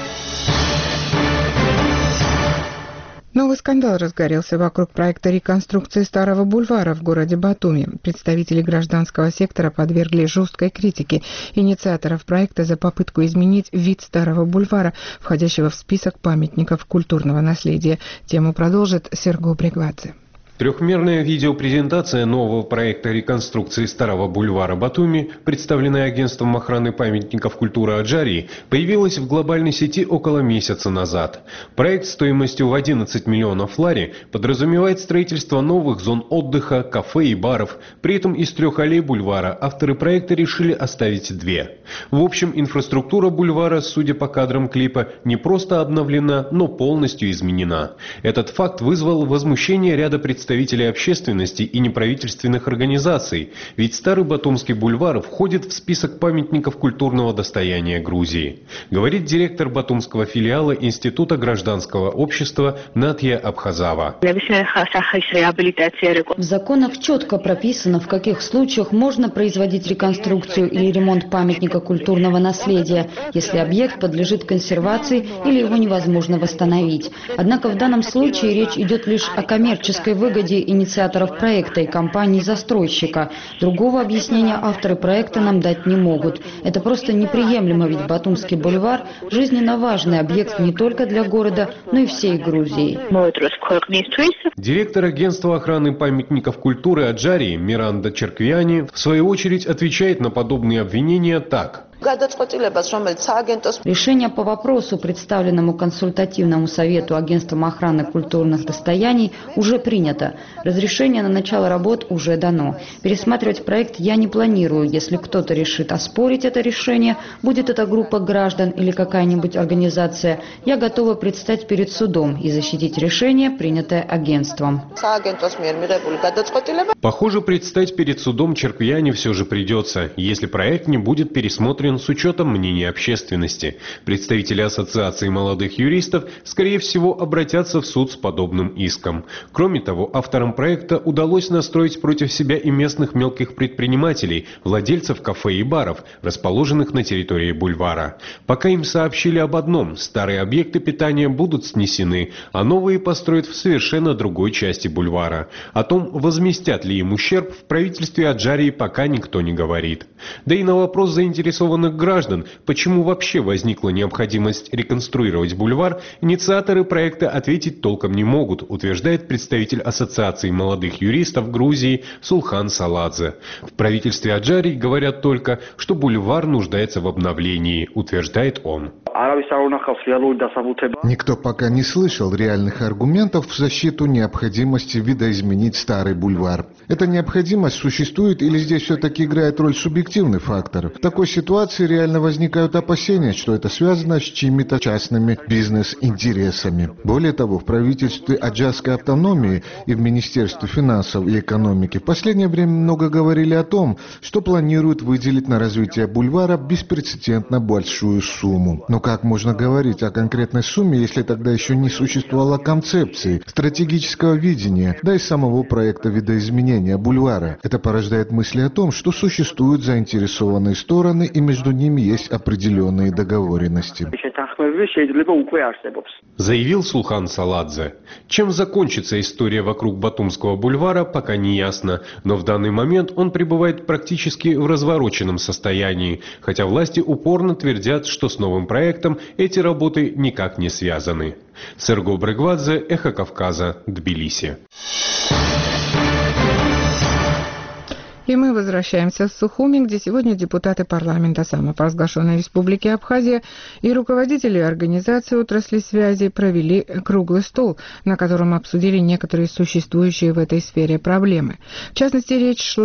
Новый скандал разгорелся вокруг проекта реконструкции Старого бульвара в городе Батуми. Представители гражданского сектора подвергли жесткой критике инициаторов проекта за попытку изменить вид Старого бульвара, входящего в список памятников культурного наследия. Тему продолжит Серго Брегвадзе. Трехмерная видеопрезентация нового проекта реконструкции Старого бульвара Батуми, представленная агентством охраны памятников культуры Аджарии, появилась в глобальной сети около месяца назад. Проект стоимостью в 11 миллионов лари подразумевает строительство новых зон отдыха, кафе и баров. При этом из 3 аллей бульвара авторы проекта решили оставить 2. В общем, инфраструктура бульвара, судя по кадрам клипа, не просто обновлена, но полностью изменена. Этот факт вызвал возмущение ряда представителей общественности и неправительственных организаций, ведь Старый Батумский бульвар входит в список памятников культурного достояния Грузии, говорит директор батумского филиала Института гражданского общества Натья Абхазава. В законах четко прописано, в каких случаях можно производить реконструкцию или ремонт памятника культурного наследия, если объект подлежит консервации или его невозможно восстановить. Однако в данном случае речь идет лишь о коммерческой выгоде инициаторов проекта и компании-застройщика. Другого объяснения авторы проекта нам дать не могут. Это просто неприемлемо, ведь Батумский бульвар – жизненно важный объект не только для города, но и всей Грузии. Директор агентства охраны памятников культуры Аджарии Миранда Черквиани в свою очередь отвечает на подобные обвинения так. Решение по вопросу, представленному консультативному совету агентством охраны культурных достояний, уже принято. Разрешение на начало работ уже дано. Пересматривать проект я не планирую. Если кто-то решит оспорить это решение, будет это группа граждан или какая-нибудь организация, я готова предстать перед судом и защитить решение, принятое агентством. Похоже, предстать перед судом Черквиани все же придется, если проект не будет пересмотрен с учетом мнения общественности. Представители Ассоциации молодых юристов, скорее всего, обратятся в суд с подобным иском. Кроме того, авторам проекта удалось настроить против себя и местных мелких предпринимателей, владельцев кафе и баров, расположенных на территории бульвара. Пока им сообщили об одном – старые объекты питания будут снесены, а новые построят в совершенно другой части бульвара. О том, возместят ли им ущерб, в правительстве Аджарии пока никто не говорит. Да и на вопрос заинтересованных граждан, почему вообще возникла необходимость реконструировать бульвар, инициаторы проекта ответить толком не могут, утверждает представитель Ассоциации молодых юристов Грузии Сулхан Саладзе. В правительстве Аджарии говорят только, что бульвар нуждается в обновлении, утверждает он. Никто пока не слышал реальных аргументов в защиту необходимости видоизменить Старый бульвар. Эта необходимость существует или здесь все-таки играет роль субъективный фактор? В такой ситуации реально возникают опасения, что это связано с чьими-то частными бизнес-интересами. Более того, в правительстве Аджарской автономии и в Министерстве финансов и экономики в последнее время много говорили о том, что планируют выделить на развитие бульвара беспрецедентно большую сумму. Но как можно говорить о конкретной сумме, если тогда еще не существовало концепции, стратегического видения, да и самого проекта видоизменения бульвара? Это порождает мысли о том, что существуют заинтересованные стороны и между ними есть определенные договоренности. Заявил Сулхан Саладзе. Чем закончится история вокруг Батумского бульвара, пока не ясно, но в данный момент он пребывает практически в развороченном состоянии, хотя власти упорно твердят, что с новым проектом эти работы никак не связаны. Серго Брегвадзе, Эхо Кавказа, Тбилиси. И мы возвращаемся в Сухуми, где сегодня депутаты парламента самопровозглашенной республики Абхазия и руководители организации отрасли связи провели круглый стол, на котором обсудили некоторые существующие в этой сфере проблемы. В частности, речь шла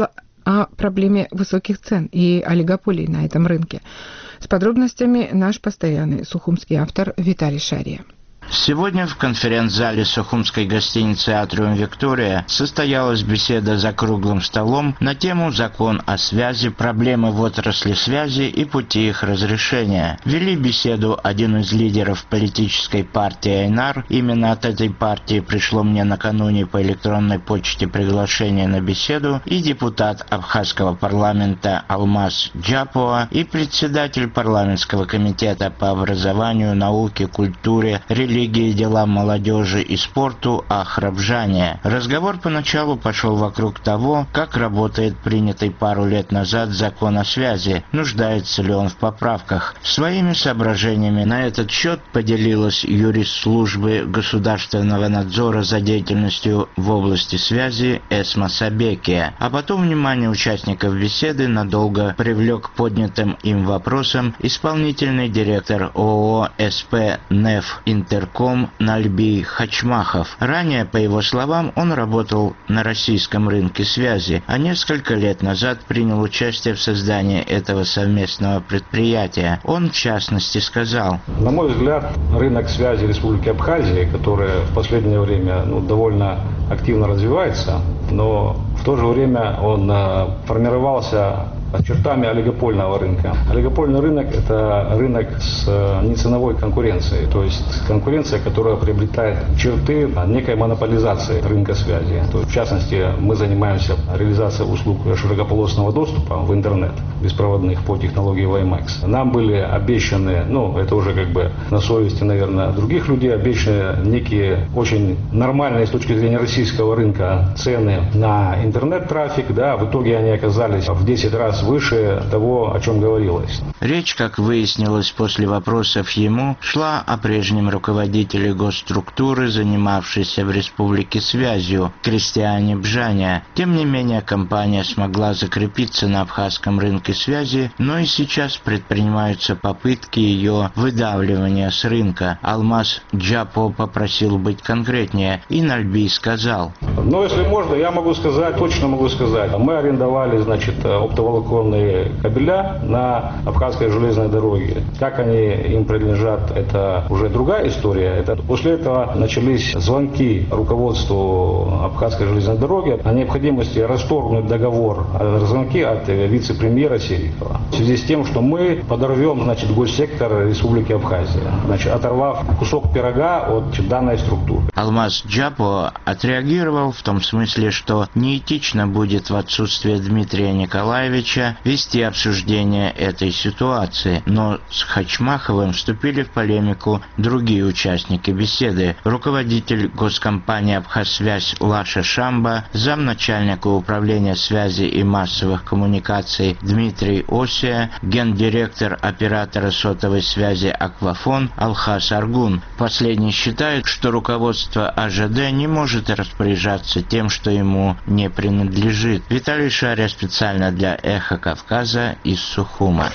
о проблеме высоких цен и олигополии на этом рынке. С подробностями наш постоянный сухумский автор Виталий Шария. Сегодня в конференц-зале сухумской гостиницы «Атриум Виктория» состоялась беседа за круглым столом на тему «Закон о связи, проблемы в отрасли связи и пути их разрешения». Вели беседу один из лидеров политической партии «Айнар». Именно от этой партии пришло мне накануне по электронной почте приглашение на беседу и депутат абхазского парламента Алмаз Джапова и председатель парламентского комитета по образованию, науке, культуре, религии, делам молодежи и спорту Ахрабжане. Разговор поначалу пошел вокруг того, как работает принятый пару лет назад закон о связи, нуждается ли он в поправках. Своими соображениями на этот счет поделилась юрист службы государственного надзора за деятельностью в области связи Эсма Сабекия. А потом внимание участников беседы надолго привлек к поднятым им вопросам исполнительный директор ООО СП НЭФ Интерком Нальби Хачмахов. Ранее, по его словам, он работал на российском рынке связи, а несколько лет назад принял участие в создании этого совместного предприятия. Он, в частности, сказал: на мой взгляд, рынок связи Республики Абхазия, который в последнее время довольно активно развивается, но в то же время он формировался чертами олигопольного рынка. Олигопольный рынок – это рынок с неценовой конкуренцией, то есть конкуренция, которая приобретает черты некой монополизации рынка связи. То есть, в частности, мы занимаемся реализацией услуг широкополосного доступа в интернет, беспроводных по технологии WiMAX. Нам были обещаны, это уже на совести, наверное, других людей, обещаны некие очень нормальные с точки зрения российского рынка цены на интернет-трафик, в итоге они оказались в 10 раз выше того, о чем говорилось. Речь, как выяснилось после вопросов ему, шла о прежнем руководителе госструктуры, занимавшейся в республике связью, Кристиане Бжаня. Тем не менее, компания смогла закрепиться на абхазском рынке связи, но и сейчас предпринимаются попытки ее выдавливания с рынка. Алмаз Джапо попросил быть конкретнее, и Нальби сказал: если можно, я точно могу сказать. Мы арендовали, оптоволоконные кабеля на Абхазской железной дороге. Как они им принадлежат, это уже другая история. После этого начались звонки руководству Абхазской железной дороги о необходимости расторгнуть договор, звонки от вице-премьера Серикова. В связи с тем, что мы подорвем, госсектор Республики Абхазия, оторвав кусок пирога от данной структуры. Алмаз Джапо отреагировал в том смысле, что неэтично будет в отсутствие Дмитрия Николаевича вести обсуждение этой ситуации, но с Хачмаховым вступили в полемику другие участники беседы: руководитель госкомпании «Абхазсвязь» Лаша Шамба, замначальника управления связи и массовых коммуникаций Дмитрий Осия, гендиректор оператора сотовой связи «Аквафон» Алхас Аргун. Последний считает, что руководство АЖД не может распоряжаться тем, что ему не принадлежит. Виталий Шария специально для «Эхо Кавказа» из Сухума.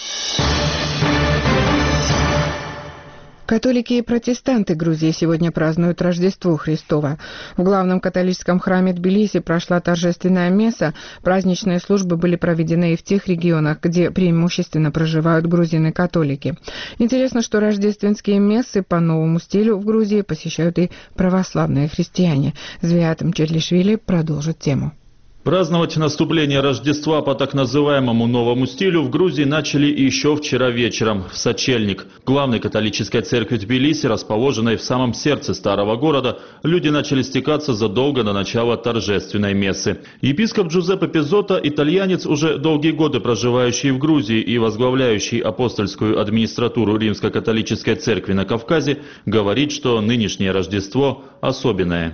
Католики и протестанты Грузии сегодня празднуют Рождество Христово. В главном католическом храме Тбилиси прошла торжественная месса. Праздничные службы были проведены и в тех регионах, где преимущественно проживают грузины-католики. Интересно, что рождественские мессы по новому стилю в Грузии посещают и православные христиане. Звиат Мчедлишвили продолжит тему. Праздновать наступление Рождества по так называемому новому стилю в Грузии начали еще вчера вечером в Сочельник. Главной католической церкви Тбилиси, расположенной в самом сердце старого города, люди начали стекаться задолго до начала торжественной мессы. Епископ Джузеппе Пизотто, итальянец, уже долгие годы проживающий в Грузии и возглавляющий апостольскую администратуру Римско-католической церкви на Кавказе, говорит, что нынешнее Рождество особенное.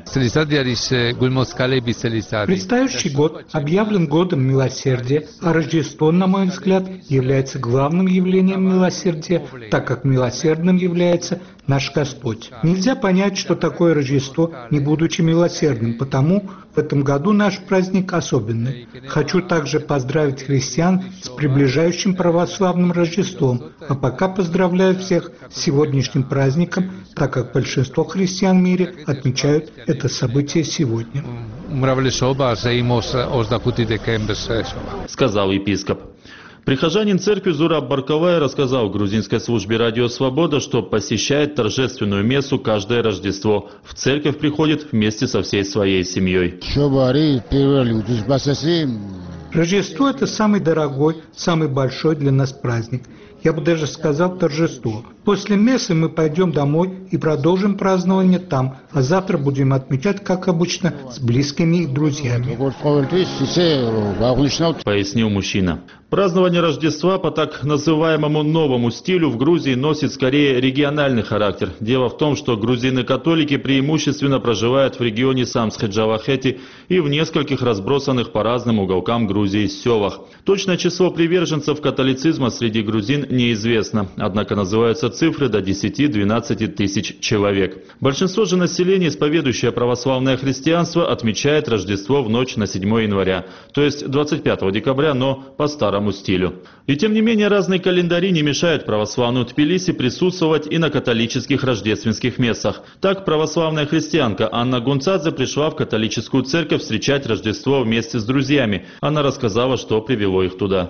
Предстоящий год объявлен годом милосердия, а Рождество, на мой взгляд, является главным явлением милосердия, так как милосердным является наш Господь. Нельзя понять, что такое Рождество, не будучи милосердным, потому в этом году наш праздник особенный. Хочу также поздравить христиан с приближающим православным Рождеством, а пока поздравляю всех с сегодняшним праздником, так как большинство христиан в мире отмечают это событие сегодня. сказал епископ. Прихожанин церкви Зураб Барковай рассказал грузинской службе «Радио Свобода», что посещает торжественную мессу каждое Рождество. В церковь приходит вместе со всей своей семьей. Рождество – это самый дорогой, самый большой для нас праздник. Я бы даже сказал торжество. После мессы мы пойдем домой и продолжим празднование там, а завтра будем отмечать, как обычно, с близкими и друзьями. Пояснил мужчина. Празднование Рождества по так называемому новому стилю в Грузии носит скорее региональный характер. Дело в том, что грузины-католики преимущественно проживают в регионе Самсхе-Джавахети и в нескольких разбросанных по разным уголкам Грузии селах. Точное число приверженцев католицизма среди грузин неизвестно, однако называются цифры до 10-12 тысяч человек. Большинство же населения, исповедующее православное христианство, отмечает Рождество в ночь на 7 января, то есть 25 декабря, но по старому стилю. И тем не менее разные календари не мешают православному Тбилиси присутствовать и на католических рождественских мессах. Так православная христианка Анна Гунцадзе пришла в католическую церковь встречать Рождество вместе с друзьями. Она рассказала, что привело их туда.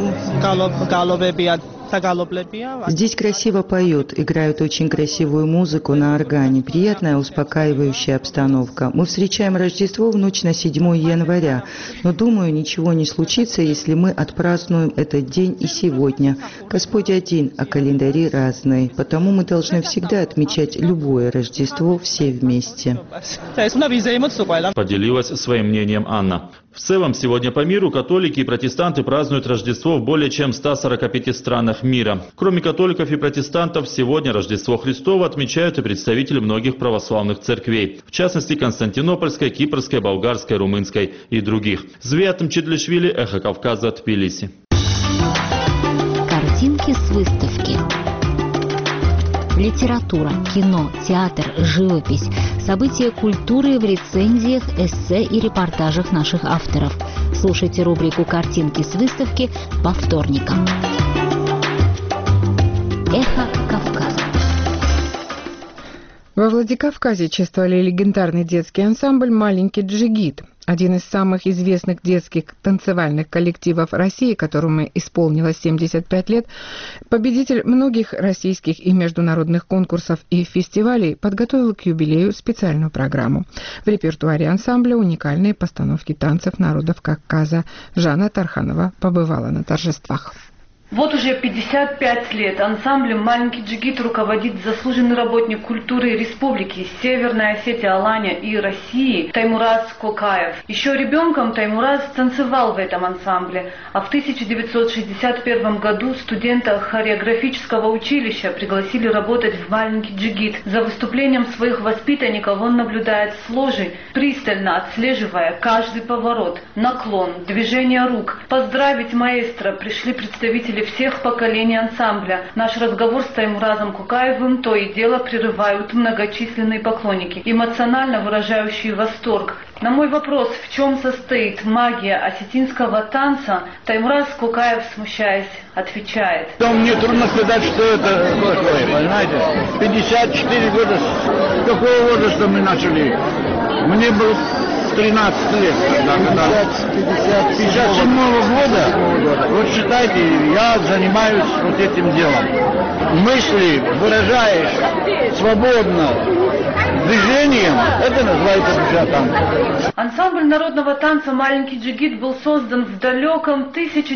Здесь красиво поют, играют очень красивую музыку на органе, приятная успокаивающая обстановка. Мы встречаем Рождество в ночь на 7 января, но думаю, ничего не случится, если мы отпразднуем этот день и сегодня. Господь один, а календари разные, потому мы должны всегда отмечать любое Рождество все вместе. Поделилась своим мнением Анна. В целом, сегодня по миру католики и протестанты празднуют Рождество в более чем 145 странах мира. Кроме католиков и протестантов, сегодня Рождество Христово отмечают и представители многих православных церквей. В частности, Константинопольской, Кипрской, Болгарской, Румынской и других. Звиат Мчедлишвили, Эхо Кавказа, Тбилиси. Картинки с выставки. Литература, кино, театр, живопись. События культуры в рецензиях, эссе и репортажах наших авторов. Слушайте рубрику «Картинки с выставки» по вторникам. Эхо Кавказа. Во Владикавказе чествовали легендарный детский ансамбль «Маленький джигит». Один из самых известных детских танцевальных коллективов России, которому исполнилось 75 лет, победитель многих российских и международных конкурсов и фестивалей, подготовил к юбилею специальную программу. В репертуаре ансамбля уникальные постановки танцев народов Кавказа. Жанна Тарханова побывала на торжествах. Вот уже 55 лет ансамблем «Маленький джигит» руководит заслуженный работник культуры Республики Северная Осетия Алания и России Таймураз Кокаев. Еще ребенком Таймураз танцевал в этом ансамбле, а в 1961 году студента хореографического училища пригласили работать в «Маленький джигит». За выступлением своих воспитанников он наблюдает с ложи, пристально отслеживая каждый поворот, наклон, движение рук. Поздравить маэстро пришли представители всех поколений ансамбля. Наш разговор с Таймуразом Кукаевым то и дело прерывают многочисленные поклонники, эмоционально выражающие восторг. На мой вопрос, в чем состоит магия осетинского танца, Таймураз Кукаев, смущаясь, отвечает. Мне трудно сказать, что это такое, понимаете? 54 года, с какого возраста мы начали? Мне было 13 лет, когда 57 года, вот считайте, я занимаюсь вот этим делом. Мысли выражаешь свободно движением, это называется душа танца. Ансамбль народного танца «Маленький джигит» был создан в далеком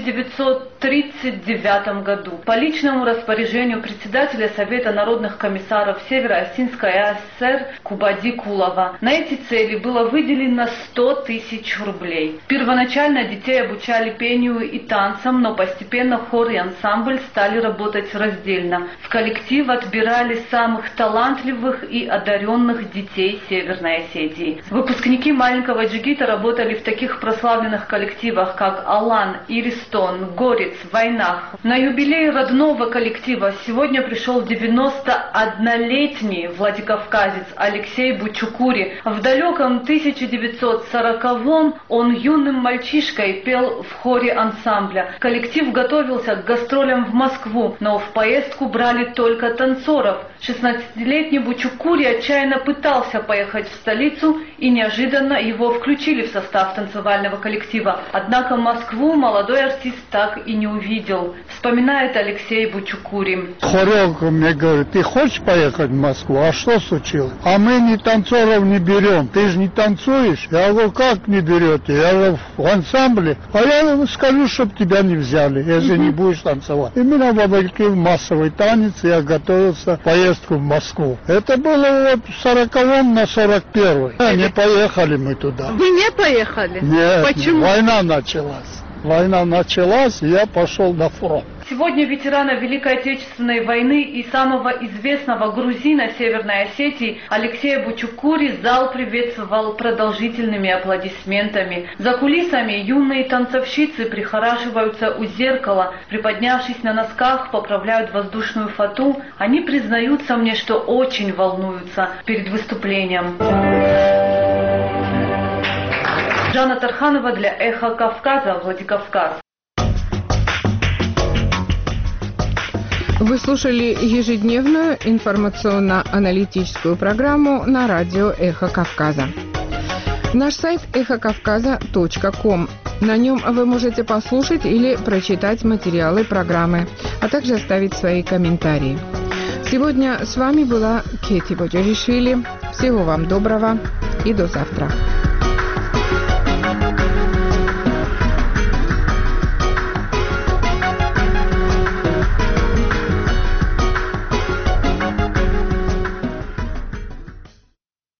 1939 году по личному распоряжению председателя Совета народных комиссаров Северо-Осетинской АССР Кубади Кулова. На эти цели было выделено 100 тысяч рублей. Первоначально детей обучали пению и танцам, но постепенно хор и ансамбль стали работать раздельно. В коллектив отбирали самых талантливых и одаренных детей Северной Осетии. Выпускники «Маленького джигита» работали в таких прославленных коллективах, как «Алан», «Иристон», «Горец», Троиц в войнах. На юбилей родного коллектива сегодня пришел 91-летний владикавказец Алексей Бучукури. В далеком 1940-м он юным мальчишкой пел в хоре ансамбля. Коллектив готовился к гастролям в Москву, но в поездку брали только танцоров. 16-летний Бучукури отчаянно пытался поехать в столицу, и неожиданно его включили в состав танцевального коллектива. Однако Москву молодой артист так и не увидел. Вспоминает Алексей Бучукури. Хореограф мне говорит: ты хочешь поехать в Москву? А что случилось? А мы ни танцоров не берем. Ты же не танцуешь? Я говорю: как не берете? Я говорю: в ансамбле. А я скажу, чтобы тебя не взяли, если не будешь танцевать. И меня вовлекли в массовый танец, я готовился к поездку в Москву. Это было вот в 40-м на 41-й. Не поехали мы туда. Вы не поехали? Нет. Почему? Война началась. Война началась, и я пошел на фронт. Сегодня ветерана Великой Отечественной войны и самого известного грузина Северной Осетии Алексея Бучукури зал приветствовал продолжительными аплодисментами. За кулисами юные танцовщицы прихорашиваются у зеркала, приподнявшись на носках, поправляют воздушную фату. Они признаются мне, что очень волнуются перед выступлением. Жанна Тарханова для «Эхо Кавказа», Владикавказ. Вы слушали ежедневную информационно-аналитическую программу на радио «Эхо Кавказа». Наш сайт эхокавказа.ком. На нем вы можете послушать или прочитать материалы программы, а также оставить свои комментарии. Сегодня с вами была Кети Боджоришвили. Всего вам доброго и до завтра.